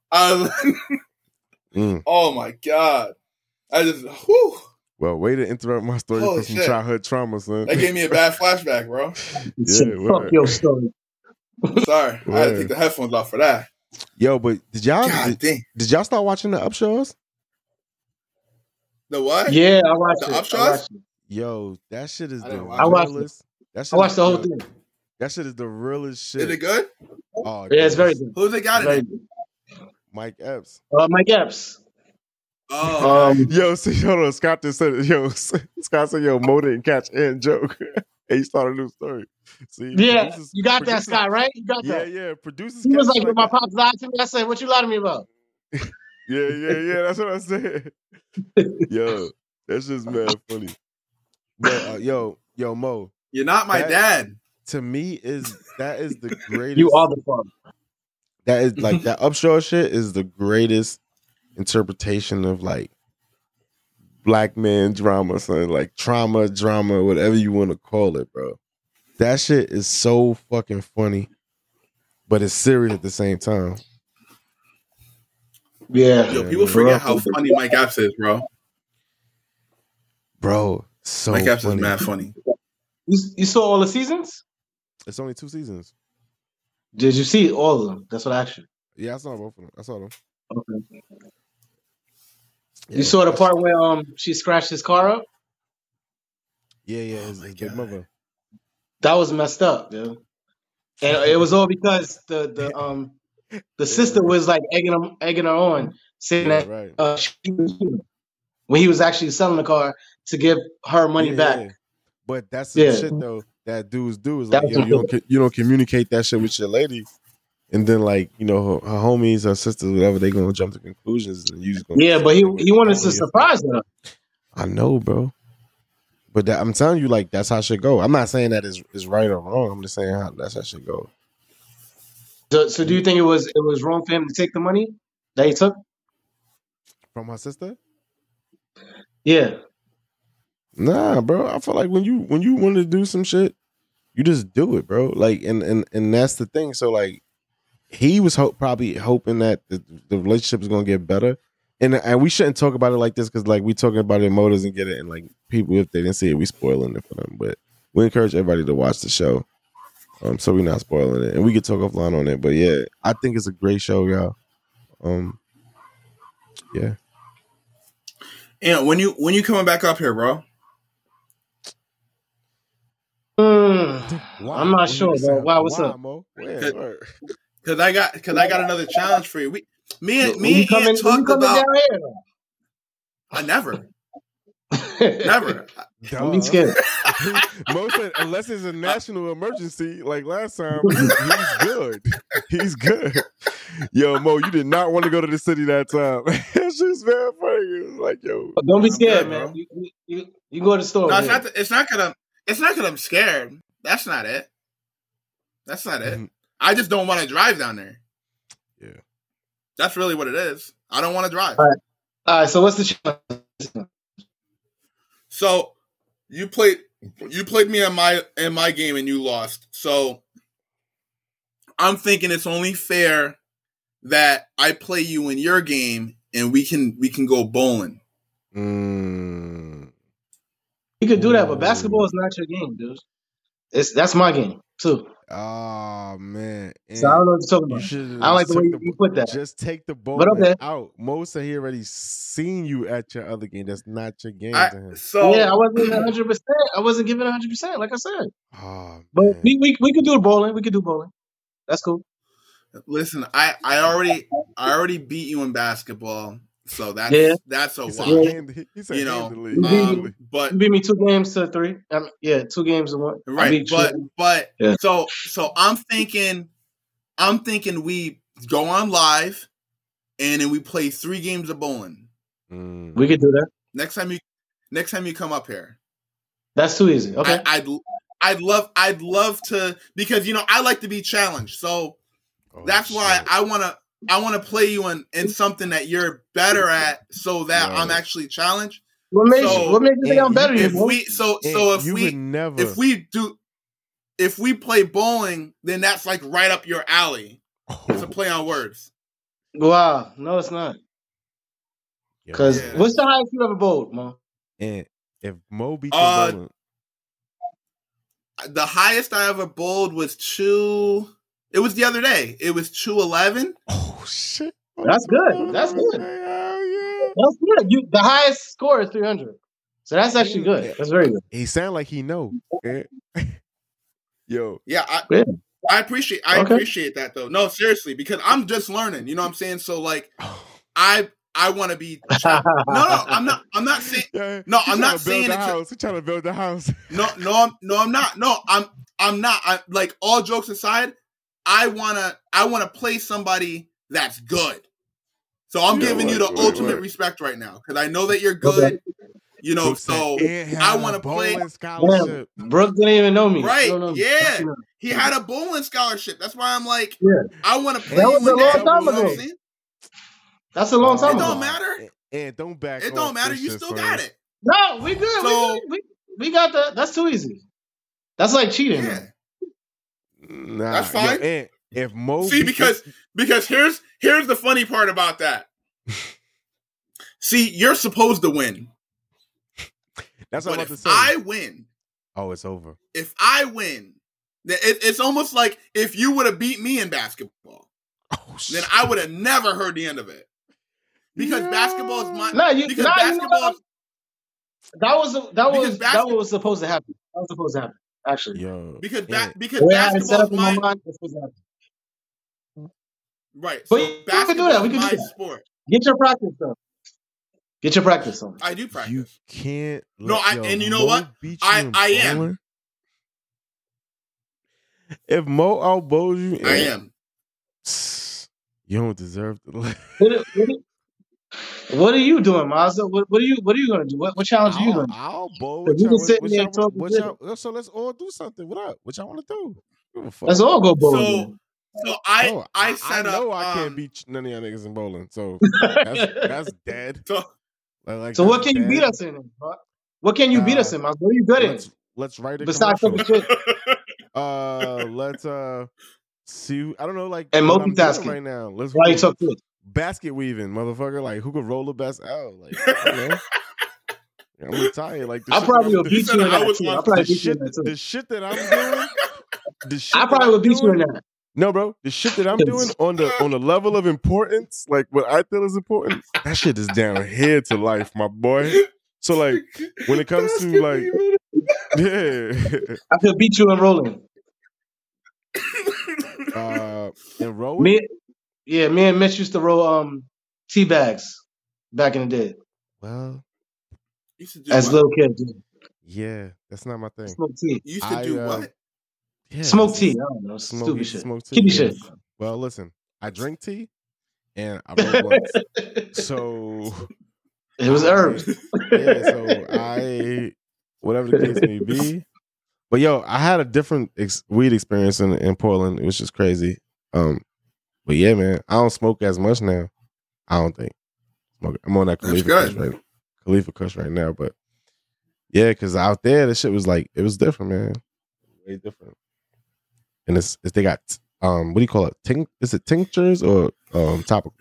Oh, my God. Whew. Well, way to interrupt my story for some childhood trauma, son. That gave me a bad flashback, bro. Fuck your story. Sorry. I had to take the headphones off for that. Yo, but did y'all start watching the Upshaws? The what? Yeah, I watched the it. Upshaws? Yo, that shit is the realest. I watched the whole thing. That shit is the realest shit. Is it good? Oh, yeah, it's very good. Who's they got in it? Mike Epps. Mike Epps. Oh, yo, see, hold on. Scott just said, Scott said, Mo didn't catch and joke. And he started a new story. See, yeah, you got that, Scott, right? You got that. Yeah. Producers. He was like, my pops lied to me. I said, what you lied to me about? yeah. That's what I said. Yo, that's just mad funny. But yo, Mo, you're not my dad. To me, that is the greatest. You are the father. That is like that Upshaw shit is the greatest interpretation of like black man drama, son. Like trauma, drama, whatever you want to call it, bro. That shit is so fucking funny, but it's serious at the same time. Yeah. Yo, people forget how funny Mike Epps is, bro. Bro, so Mike Epps funny. is mad funny. You saw all the seasons? It's only 2 seasons. Did you see all of them? That's what I asked you. Yeah, I saw both of them. I saw them. Okay. Yeah, you saw the part where she scratched his car up? Yeah, his big mother. That was messed up, dude. And it was all because the sister was like egging her on, saying that when he was actually selling the car to give her money back. Yeah. But that's the shit though that dudes do is like you don't communicate that shit with your lady, and then like her homies, her sisters, whatever, they gonna jump to conclusions and you just gonna but he wanted to surprise her. I know, bro. But I'm telling you, like that's how shit go. I'm not saying that is right or wrong. I'm just saying that's how shit go. So do you think it was wrong for him to take the money that he took from her sister? Yeah. Nah, bro. I feel like when you want to do some shit, you just do it, bro. Like, and that's the thing. So like, he was probably hoping that the relationship is gonna get better, and we shouldn't talk about it like this because like we talking about it, Mo doesn't get it, and like people if they didn't see it, we spoiling it for them. But we encourage everybody to watch the show, so we're not spoiling it, and we can talk offline on it. But yeah, I think it's a great show, y'all. Yeah. And when you coming back up here, bro? I'm not sure, bro. Wow, what's up? Because I got another challenge for you. Me and Ian talked about. Down here? I never. Don't be scared. Unless it's a national emergency, like last time, he's good. He's good. Yo, Mo, you did not want to go to the city that time. It's just very funny. It's like, yo, don't be scared, man. You go to the store. No, it's not because I'm scared. That's not it. That's not it. I just don't want to drive down there. Yeah, that's really what it is. I don't want to drive. All right. So what's the challenge? So you played me in my game and you lost. So I'm thinking it's only fair that I play you in your game and we can go bowling. You could do that, but basketball is not your game, dude. That's my game too. Oh man! So I don't know what you're talking about. I don't like the way you put that. Just take the ball out. Mo said he already seen you at your other game. That's not your game to him. So yeah, I wasn't 100%. I wasn't giving 100%, like I said. Oh, but we could do the bowling. We could do bowling. That's cool. Listen, I already beat you in basketball. So that's a wash. But you beat me 2 games to 3. 2 games to 1. Right, so I'm thinking we go on live, and then we play 3 games of bowling. We could do that next time you come up here. That's too easy. Okay, I'd love to because I like to be challenged. So that's why I want to play you in something that you're better at, so that I'm actually challenged. What makes you think I'm better than you? If we do if we play bowling, then that's like right up your alley. It's a play on words. Wow. No, it's not. Because what's the highest you ever bowled, Mo? And if Mo beat you bowling, the highest I ever bowled was it was the other day. It was 211. Oh shit. That's good. That's good. That's good. The highest score is 300. So that's actually good. That's very good. He sound like he know. Yo. Yeah, I appreciate that though. No, seriously, because I'm just learning. You know what I'm saying? So like, I want to be. No, I'm not saying. No, I'm not saying it. He's trying to build the house. No, I'm not. No, I'm not. Like all jokes aside, I wanna play somebody that's good. So I'm giving you the ultimate respect right now because I know that you're good. You know, so I want to play. Scholarship. Brooke didn't even know me. Right? Yeah, he had a bowling scholarship. That's why I'm like, I want to play. That was a long time ago. That's a long time ago. It don't matter. And don't back. It don't matter. You still got it. No, we good. So we got that. That's too easy. That's like cheating. Yeah. Nah, that's fine. And if Mo because here's the funny part about that. See, you're supposed to win. That's what I'm about to say. I win. Oh, it's over. If I win, it's almost like if you would have beat me in basketball, then I would have never heard the end of it. Because basketball is my basketball. That was supposed to happen. That was supposed to happen. Actually, because basketball is my mind. This was happening. Right. But so basketball can do that. We can do that. Sport. Get your practice though. Get your practice on. I do practice. You can't. And you know what? I am. If Mo outbows you, I am. You don't deserve to live. What are you doing, Mazda? What are you going to do? What challenge are you going to do? I'll bowl. So let's all do something. What up? What y'all want to do? Let's all go bowling. So I set up. I can't beat none of y'all niggas in bowling. So that's dead. So what can you beat us in? What can you beat us in, Mazda? What are you good in? Let's write a besides commercial. Let's see. I don't know, like and multitasking right now. Let's basket weaving, motherfucker. Like who could roll the best out? Like I don't know. I'm retired. Like I probably will beat you in that. The shit that I'm doing. I probably would beat you in that. No, bro. The shit that I'm doing on the level of importance, like what I feel is important, that shit is down here to life, my boy. So like when it comes to like, I could beat you in rolling. In rolling? Me and Mitch used to roll tea bags back in the day. Well, as little kids. Yeah, that's not my thing. Smoke tea. You used to do what? Yeah, smoke tea. I don't know. Stupid shit. Smoke tea. Kitty shit. Well, listen, I drink tea and I roll blunts. So it was herbs. Yeah, so whatever the case may be. But yo, I had a different weed experience in Portland. It was just crazy. But yeah, man, I don't smoke as much now. I don't think. I'm on that Khalifa Kush right now. But yeah, because out there, the shit was like, it was different, man. Way different. And it's they got what do you call it? Is it tinctures or topical?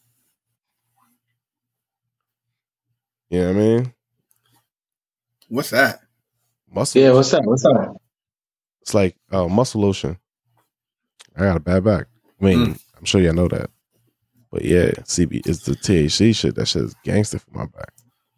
You know what I mean? What's that? Muscle. Yeah, what's that? It's like muscle lotion. I got a bad back. I mean, I'm sure y'all know that. But yeah, CB is the THC shit. That shit is gangster for my back.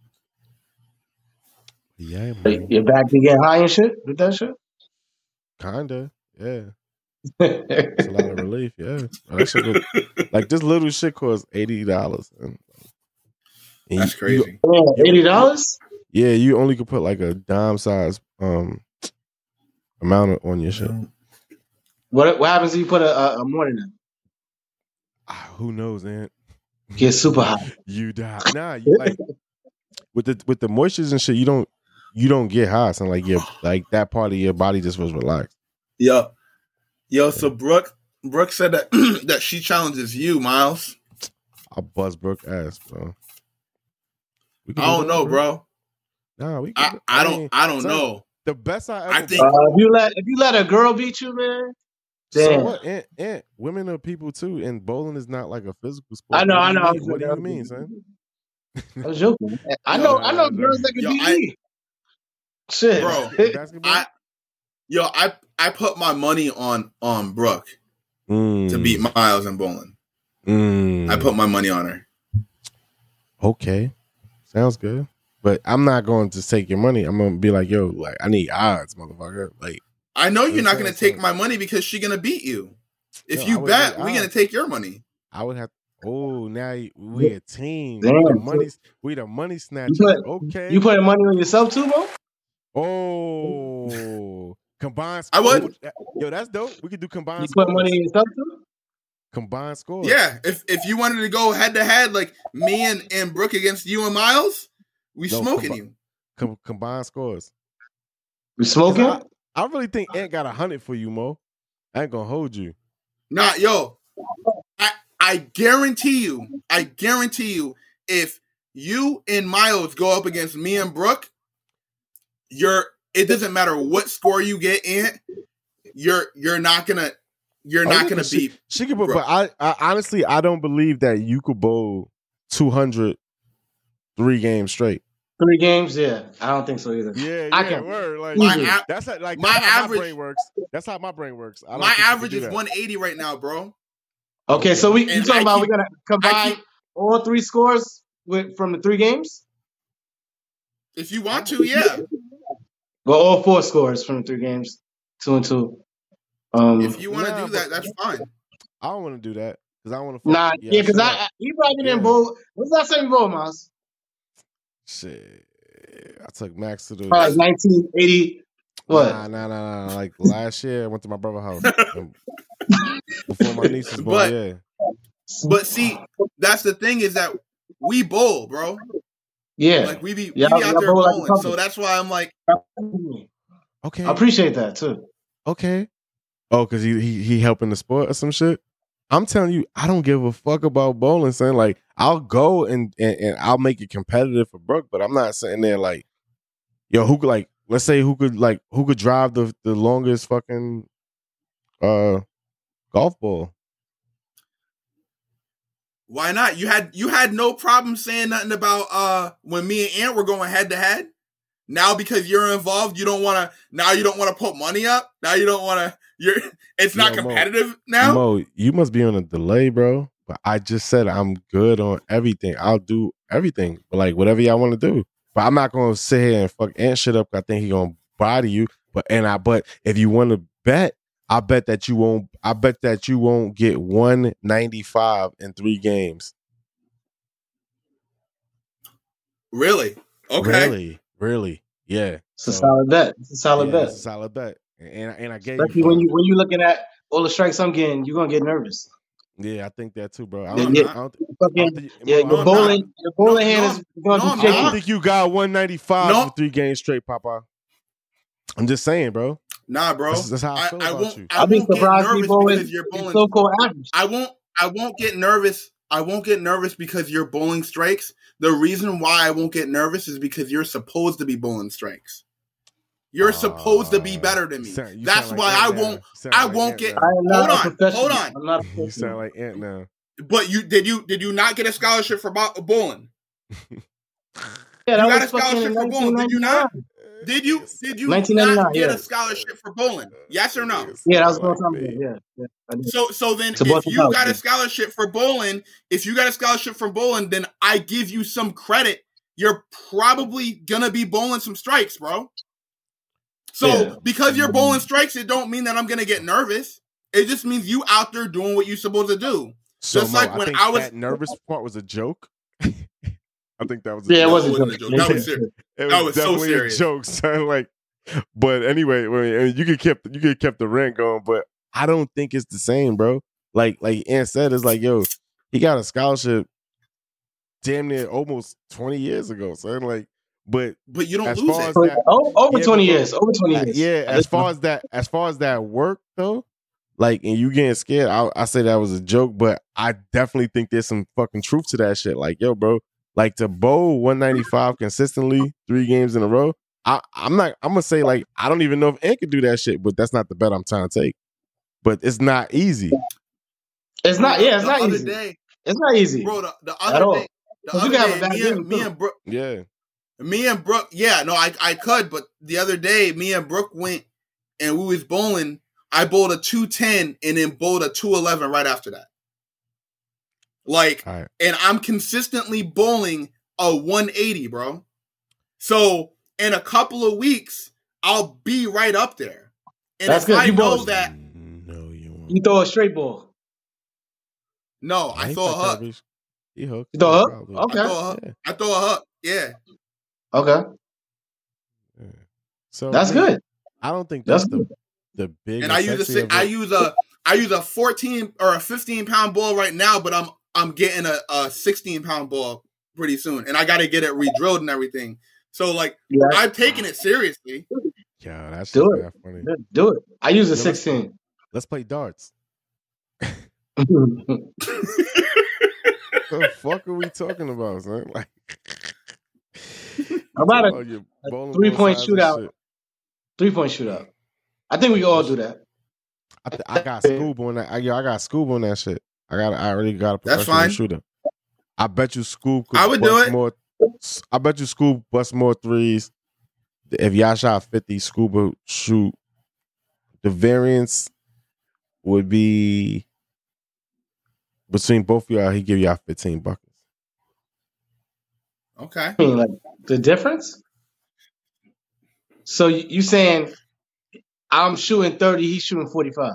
Yeah, man. Your back to get high and shit with that shit? Kinda, yeah. It's a lot of relief, yeah. That shit was, like this little shit costs $80. And that's crazy. $80? Yeah, you only could put like a dime size amount on your shit. What happens if you put a morning in? Who knows, man? Get super high. You die. Nah, you like with the moistures and shit, you don't get high. It's not like like that part of your body just was relaxed. Yo, so Brooke said that that she challenges you, Miles. I'll buzz Brooke ass, bro. I don't know, bro. Nah, we. I don't know. The best I ever. think if you let a girl beat you, man. So Damn. what? And women are people too, and bowling is not like a physical sport. I know. What do you mean, son? I was joking. I know girls that can beat me. Shit, bro. I put my money on Brooke to beat Miles in bowling. I put my money on her. Okay, sounds good. But I'm not going to take your money. I'm gonna be like, yo, like I need odds, motherfucker. Like I know you're not gonna take my money because she's gonna beat you. If you bet, we're gonna take your money. I would have. Oh, now we a team. Damn, we the money snatchers. Okay, you putting money on yourself too, bro? Oh, combined. I would. Yo, that's dope. We could do combined. You put money on yourself too? Combined scores. Yeah, if you wanted to go head to head, like me and Brooke against you and Miles, smoking you. Combined scores. We smoking? I really think Ant got 100 for you, Mo. I ain't gonna hold you. Nah, yo. I guarantee you, if you and Miles go up against me and Brooke, it doesn't matter what score you get in, you're not gonna beat. She could, but I honestly I don't believe that you could bowl 200 3 games straight. 3 games, yeah. I don't think so either. Yeah, I can. Word. Like, that's how, like my average. My brain works. That's how my brain works. My average is 180 right now, bro. Okay, so you talking about we're gonna combine all 3 scores from the 3 games? If you want to, yeah. Well, all 4 scores from the 3 games, 2 and 2. If you want to do that, that's fine. I don't want to do that because I want to. Nah, because you probably didn't bowl. What's that same bowl, Miles? Shit, I took Max to the 1980. What? Nah. Like last year, I went to my brother's house before my niece was born. Yeah. But see, that's the thing is that we bowl, bro. Yeah. Like we be out there bowling, like so that's why I'm like, okay, I appreciate that too. Okay. Oh, because he helping the sport or some shit. I'm telling you, I don't give a fuck about bowling, son. Like, I'll go and I'll make it competitive for Brooke, but I'm not sitting there like, yo, let's say who could drive the longest fucking golf ball. Why not? You had no problem saying nothing about when me and Ant were going head to head. Now because you're involved, you don't want to put money up. Now you don't want to. It's not competitive Mo, now. Mo, you must be on a delay, bro. But I just said I'm good on everything. I'll do everything, but like whatever y'all want to do. But I'm not gonna sit here and fuck Ant shit up. I think he gonna body you. But if you want to bet, I bet that you won't. I bet that you won't get 195 in 3 games. Really? Okay. Really? Yeah. It's a solid bet. It's a solid bet. It's a solid bet. And I get especially when you're looking at all the strikes I'm getting, you're gonna get nervous. Yeah, I think that too, bro. Your bowling hand is gonna be shaky. I don't think you got 195 for 3 games straight, Papa. I'm just saying, bro. Nah, bro. That's how I feel about you. I'll be surprised if you're bowling so-called average. I won't get nervous. I won't get nervous because you're bowling strikes. The reason why I won't get nervous is because you're supposed to be bowling strikes. You're supposed to be better than me. That's why I won't get. Hold on. You sound like Ant now. But did you not get a scholarship for bowling? Yeah, you got a scholarship for bowling. Did you not? Did you not get a scholarship for bowling? Yes or no? Yeah, that was a long time ago. Yeah. So then if you got a scholarship for bowling, then I give you some credit. You're probably gonna be bowling some strikes, bro. So because you're bowling strikes, it don't mean that I'm gonna get nervous. It just means you out there doing what you're supposed to do. So just like when I was that nervous part was a joke. I think that was it wasn't a joke. That was serious. That was so serious. A joke, son. Like, but anyway, you could kept the rant going, but I don't think it's the same, bro. Like Ant said, it's like, yo, he got a scholarship damn near almost 20 years ago, son. Like, but you don't lose it. Over 20 years. Over 20 years. Yeah, as far as that work though, like, and you getting scared, I say that was a joke, but I definitely think there's some fucking truth to that shit. Like, yo, bro, like to bowl 195 consistently 3 games in a row, I'm gonna say like I don't even know if Ant can do that shit, but that's not the bet I'm trying to take. But it's not easy. It's not. Yeah, it's not easy. It's not easy, bro. The other day, me and Brooke. Yeah. Me and Brooke. Yeah, no, I could, but the other day, me and Brooke went and we was bowling. I bowled a 210 and then bowled a 211 right after that. Like, right. And I'm consistently bowling a 180, bro. So in a couple of weeks, I'll be right up there. And that's good. I know that. No, you won't. You throw a straight ball. No, I throw a hook. You hook. You throw a hook? Okay. I throw a hook. Yeah. Okay. Yeah. So that's good. I don't think that's the big. And I use a 14 or a 15-pound ball right now, but I'm getting a 16-pound ball pretty soon, and I got to get it re-drilled and everything. So like, I'm taking it seriously. Yeah, that's funny. Do it. I use a 16. Let's play darts. What the fuck are we talking about, son? Like, how about a 3-point shootout? 3-point shootout. I think we can all do that. I got Scoob on that. I got Scoob on that shit. I already got a professional shooter. I bet you Scoob could I bet you Scoob bust more threes. If y'all shot 50, Scoob would shoot. The variance would be between both of y'all. He give y'all 15 buckets. Okay. I mean, like the difference. So you saying I'm shooting 30, he's shooting 45?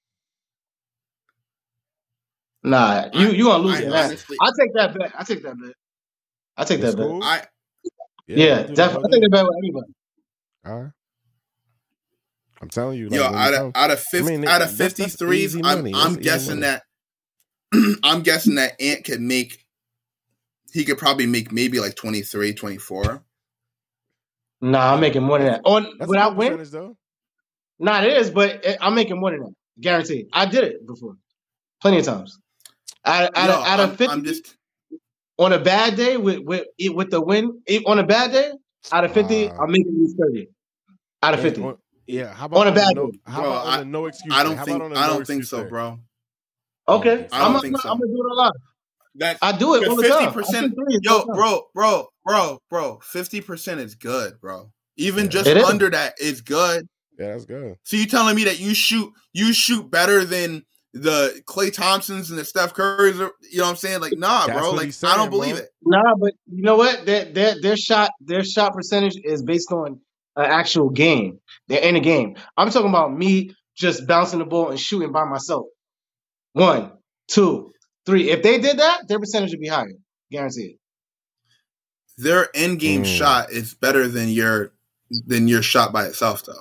Nah, you gonna lose it. I take that bet. I take that bet. Yeah, definitely. I take that bet with anybody. All right. I'm telling you. Yo, out of 53s, I'm guessing that I'm guessing that Ant could make. He could probably make maybe like 23, 24. Nah, I'm making more than that. Without win? Though. Nah, it is, but I'm making more than that. Guaranteed. I did it before. Plenty of times. Out of 50, on a bad day with the win, on a bad day, out of 50, I'm making these 30. Out of 50. Yeah, how about on a bad day? How about on a no excuse? I don't think so, bro. Okay, I'm gonna do it a lot. I do it all the time. 50%. Yo, bro. 50% is good, bro. Even just under that is good. Yeah, that's good. So you telling me that you shoot better than the Klay Thompsons and the Steph Currys? You know what I'm saying? Like, nah, that's bro. Like, saying, I don't believe it. Nah, but you know what? Their shot percentage is based on an actual game. They're in a game. I'm talking about me just bouncing the ball and shooting by myself. 1, 2, 3. If they did that, their percentage would be higher. Guaranteed. Their end game shot is better than your shot by itself, though.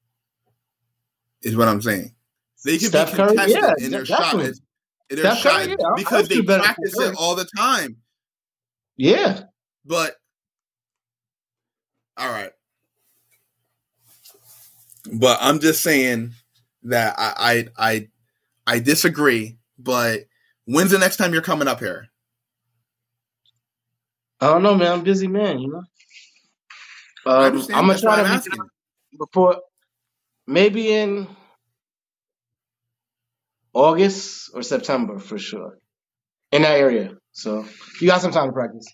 Is what I'm saying. They can be contested in their shot. Because they practice it all the time. Yeah. But all right. But I'm just saying that I disagree. But when's the next time you're coming up here? I don't know, man. I'm a busy man, you know. I'm gonna try to be before maybe in August or September for sure. In that area. So you got some time to practice.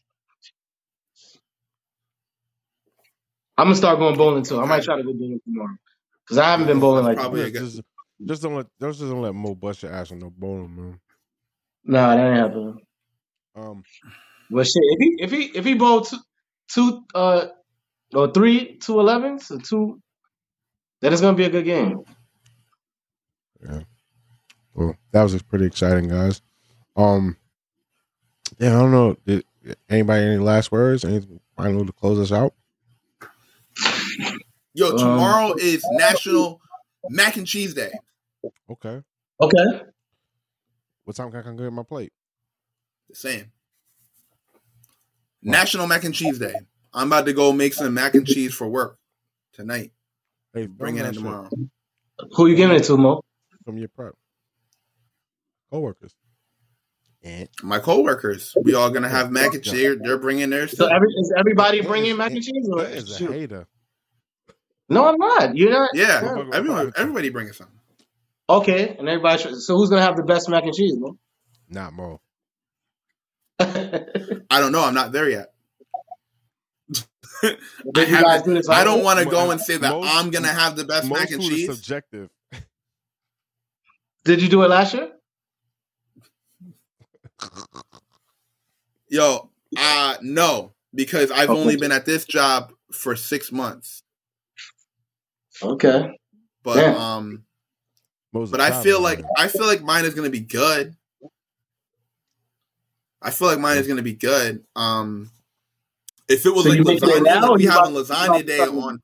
I'm gonna start going bowling too. I might try to go bowling tomorrow. Because I haven't been bowling like that. Just don't let Mo bust your ass on no bowling, man. Nah, that ain't happening. But shit, if he bowled two or 3 2-11s or 2, then it's gonna be a good game. Yeah. Well, that was pretty exciting, guys. Yeah, I don't know. Did anybody any last words? Anything final to close us out? Yo, tomorrow is National Mac and Cheese Day. Okay. What time can I come get my plate? The same. National Mac and Cheese Day. I'm about to go make some mac and cheese for work tonight. Hey, bring it in tomorrow. Who you giving it to, Mo? From your prep. Coworkers. My coworkers. We all gonna have mac and cheese. They're bringing theirs. So is everybody bringing mac and cheese? Or is a hater. No, I'm not. You're not. Yeah, everybody bringing something. Okay, and everybody. So who's gonna have the best mac and cheese, man? Not Mo. I don't know. I'm not there yet. I don't want to go and say that I'm gonna have the best mac and cheese. Subjective. Did you do it last year? Yo, no, because I've only been at this job for 6 months. Okay. But but I feel like mine is gonna be good. If it was so like lasagna, like we having lasagna day on.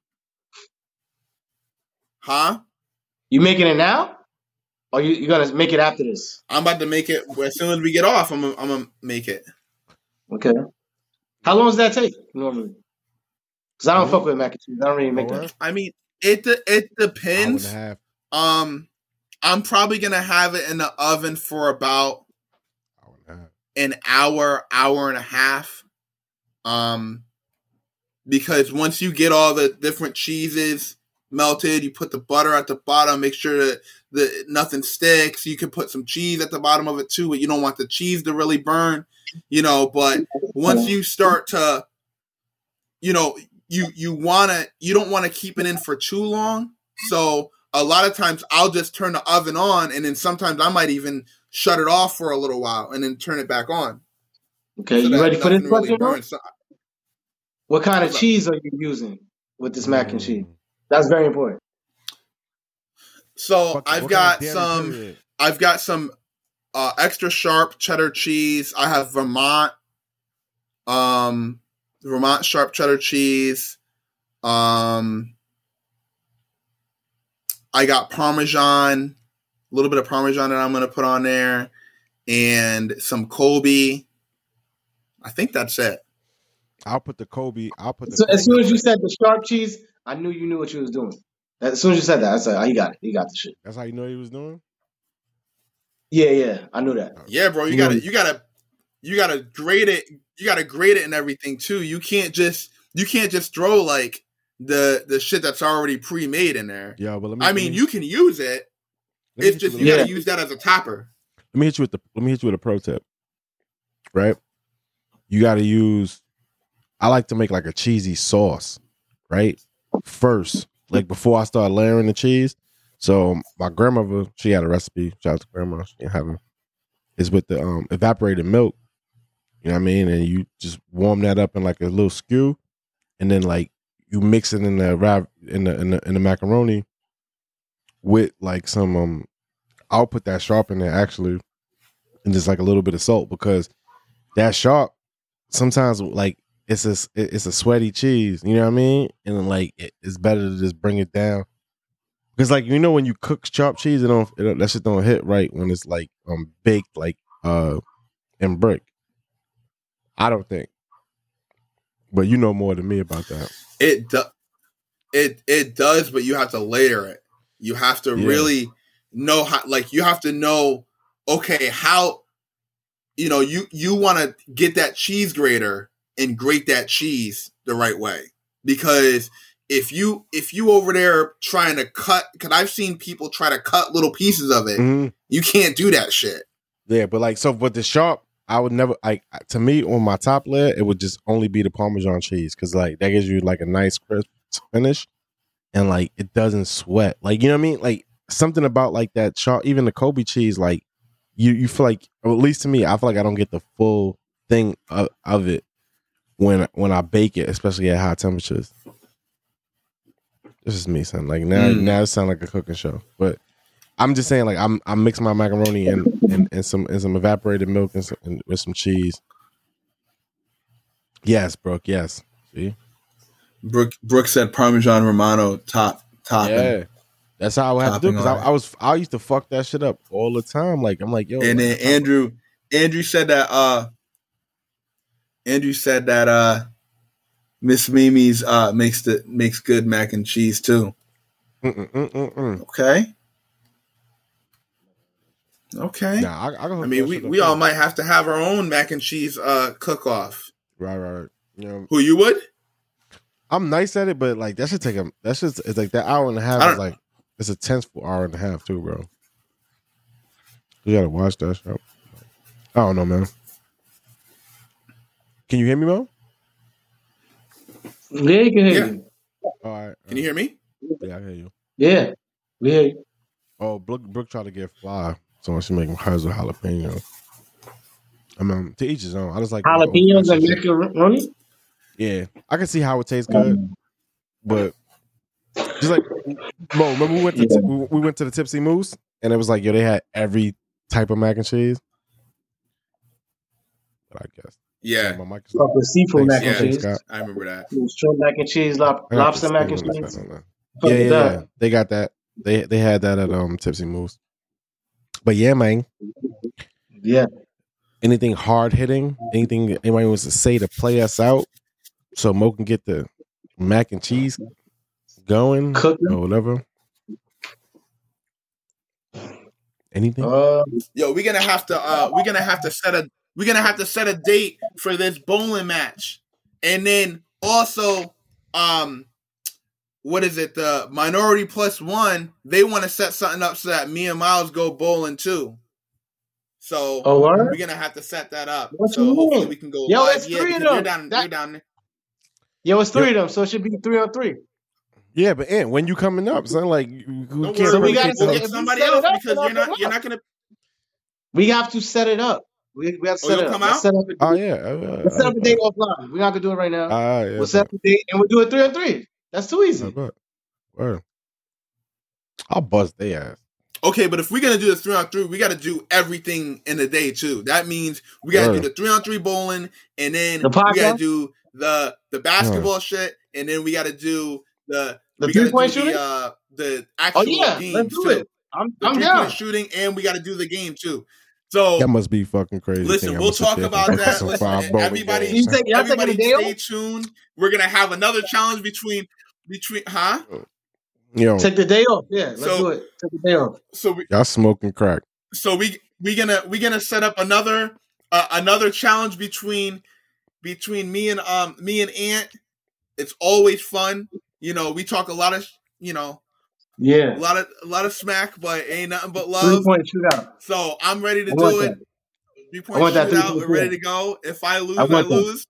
Huh? You making it now? Or you gonna make it after this? I'm about to make it as soon as we get off. I'm gonna make it. Okay. How long does that take normally? Because I don't fuck with mac and cheese. I don't really make that. I mean, it depends. I'm probably gonna have it in the oven for about an hour and a half. Because once you get all the different cheeses melted, you put the butter at the bottom, make sure that nothing sticks. You can put some cheese at the bottom of it too, but you don't want the cheese to really burn, but once you start to, you don't want to keep it in for too long. So a lot of times I'll just turn the oven on, and then sometimes I might even shut it off for a little while and then turn it back on. Okay, so you ready for this question? Really what kind of cheese are you using with this mac and cheese? That's very important. So I've got some extra sharp cheddar cheese. I have Vermont sharp cheddar cheese. I got Parmesan, a little bit of Parmesan that I'm going to put on there, and some Colby. I think that's it. I'll put the Colby. As soon as you said the sharp cheese, I knew you knew what you was doing. As soon as you said that, I said, "Oh, he got it. He got the shit." That's how you know he was doing. Yeah, I knew that. Yeah, bro, you gotta grate it. You gotta grate it and everything too. You can't just throw like the shit that's already pre-made in there. Yeah, but you can use it. It's just you gotta use that as a topper. Let me hit you with a pro tip. Right, you gotta use. I like to make like a cheesy sauce, right? First, like before I start layering the cheese. So my grandmother, she had a recipe. Shout out to grandma. She didn't have it. It's with the evaporated milk. You know what I mean? And you just warm that up in like a little skew, and then like you mix it in the macaroni with like some I'll put that sharp in there actually, and just like a little bit of salt, because that sharp sometimes like it's a sweaty cheese, you know what I mean? And then, like it's better to just bring it down, because like when you cook sharp cheese, that shit don't hit right when it's like baked like in brick. I don't think, but you know more than me about that. It does, but you have to layer it. You have to really know how. Like you have to know, okay, how you want to get that cheese grater and grate that cheese the right way, because if you over there trying to cut, because I've seen people try to cut little pieces of it, you can't do that shit. Yeah, but like with the sharp, I would never to me on my top layer it would just only be the Parmesan cheese, because like that gives you like a nice crisp finish, and like it doesn't sweat, like you know what I mean, like something about like that sharp, even the Colby cheese, like you feel like, or at least to me, I feel like I don't get the full thing of it when I bake it, especially at high temperatures. This is me, son. Like now it sounds like a cooking show, but I'm just saying, like I mix my macaroni and some evaporated milk and with some cheese. Yes, Brooke. Yes. See, Brooke said Parmesan Romano topping. Yeah, that's how I would have to do, because I used to fuck that shit up all the time. Like I'm like, yo. And then Andrew said that. Andrew said that Miss Mimi's makes good mac and cheese too. Okay. Nah, I mean, we all might have to have our own mac and cheese cook off. Right. Who you would? I'm nice at it, but like that should take it's like that hour and a half is like it's a tenseful hour and a half too, bro. You gotta watch that show. I don't know, man. Can you hear me, Mo? Yeah, you can hear you. All right. Can you hear me? Yeah, I hear you. Yeah, we hear you. Oh, Brooke tried to get fly, so she making hers with jalapeno. I mean, to each his own. I just like jalapenos and macaroni. Yeah, I can see how it tastes good, but just like Mo, remember we went to the Tipsy Moose, and it was like, yo, they had every type of mac and cheese. But I guess, yeah, my mic is the seafood mac and cheese. I remember that. Shrimp mac and cheese, lobster mac and cheese. Yeah, they got that. They had that at Tipsy Moose. But yeah, man. Yeah. Anything hard hitting? Anything anybody wants to say to play us out? So Mo can get the mac and cheese going cooking or whatever. Anything? Yo, we're gonna have to set a date for this bowling match, and then also, what is it? The Minority Plus One, they want to set something up so that me and Miles go bowling too. So we're gonna have to set that up. So hopefully we can go. Yo, live. it's three of them. You're down there. Yo, it's three of them, so it should be 3-on-3. Yeah, but when you coming up, son, like so we gotta get somebody else because you're not gonna. We have to set it up. We have to set it up. Let's set up let's set up a date offline. We're not gonna do it right now. Yeah, we'll set up a date and we'll do it 3-on-3. That's too easy. Word. I'll bust their ass. Okay, but if we're gonna do the 3-on-3, we gotta do everything in the day too. That means we gotta do the 3-on-3 bowling, and then we gotta do the basketball shit, and then we gotta do the 3-point shooting. The actual game. Let's do it. I'm down. 3-point shooting, and we gotta do the game too. So that must be fucking crazy. Listen, we'll talk about that. Listen, everybody stay tuned. We're gonna have another challenge between Yo, take the day off. Yeah, let's do it. Take the day off. So y'all smoking crack. So we gonna set up another challenge between me and Ant. It's always fun. You know, we talk a lot of a lot of smack, but ain't nothing but love. 3-point shootout. So I'm ready to do it. 3-point shootout. We're ready to go. If I lose, I lose.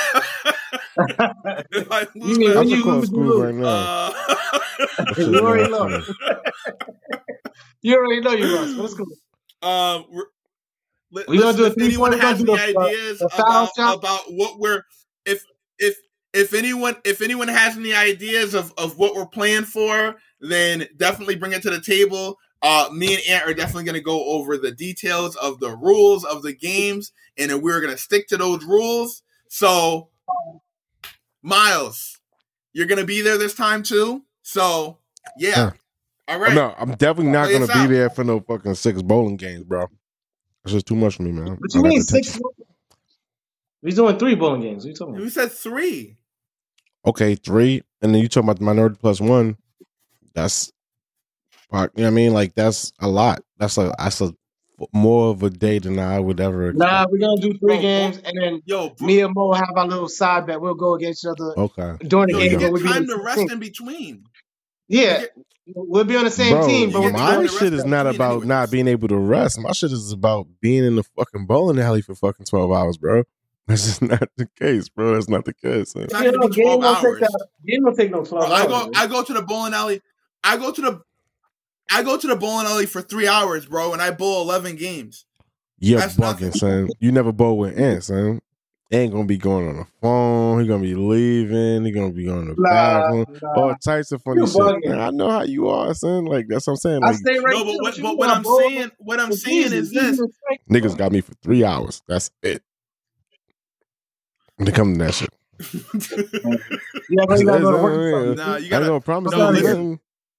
If I lose, right now. You already lost. You already know you lost. Let's go. We're gonna do. If anyone has any ideas about what we're if anyone has any ideas of what we're playing for, then definitely bring it to the table. Me and Ant are definitely going to go over the details of the rules of the games, and then we're going to stick to those rules. So, Miles, you're going to be there this time too. So, yeah. All right. No, I'm definitely not going to be there for no fucking 6 bowling games, bro. It's just too much for me, man. What you mean 6? We're doing 3 bowling games. What are you talking about? We said 3. Okay, 3, and then you talking about the Minority Plus One. That's, you know what I mean? Like that's a lot. That's a more of a day than I would ever expect. Nah, we're gonna do 3 games, and then me and Mo have our little side bet. We'll go against each other. Okay. During the game, we'll time to rest in between. Yeah, we'll be on the same team. But my shit is not about not being able to rest. My shit is about being in the fucking bowling alley for fucking 12 hours, bro. That's just not the case, bro. That's not the case. It's not gonna be 12 hours. Game don't take no 12 hours. I go to the bowling alley. I go to the bowling alley for 3 hours, bro, and I bowl 11 games. You're bugging, son. You never bowl with Ant, son. Ain't gonna be going on the phone. He gonna be leaving. He gonna be going to the bathroom. All types of funny shit. Man, I know how you are, son. Like that's what I'm saying. Like, I stay right but what I'm saying is this: niggas got me for 3 hours. That's it. When they come to that shit. Yeah, but you gotta go to work. Nah, you gotta. I don't promise nothing.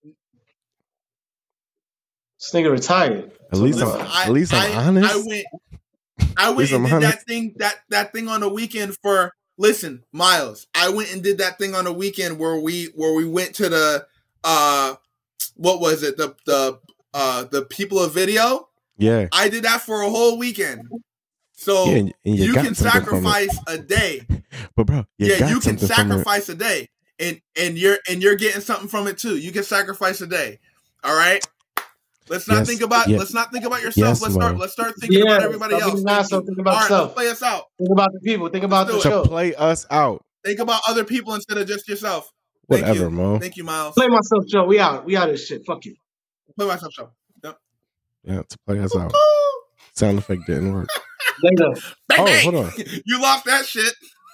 This nigga retired. At least I'm honest. I went and did that thing on the weekend for. Listen, Miles. I went and did that thing on the weekend where we went to the what was it, the People of Video. Yeah, I did that for a whole weekend. So you can sacrifice a day. But bro, you can sacrifice a day. and you're getting something from it too. You can sacrifice a day. All right. Let's not think about yourself. Let's start thinking about everybody else. Think about yourself. Let's play us out. Think about the people. Think about the show. Play us out. Think about other people instead of just yourself. Whatever, Mo. Thank you, Miles. Play myself show. We out. We out of this shit. Fuck you. Play myself show. Yep. Yeah, to play us out. Sound effect didn't work. Later. Bang, bang. Hold on. You lost that shit.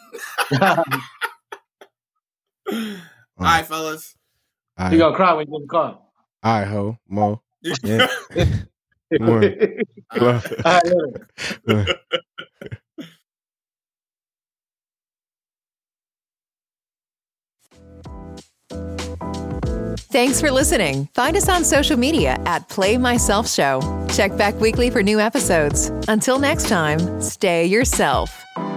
All right, fellas. You gonna cry when you get in the car. All right, ho, Mo. Yeah. Thanks for listening. Find us on social media at Play Myself Show. Check back weekly for new episodes. Until next time, stay yourself.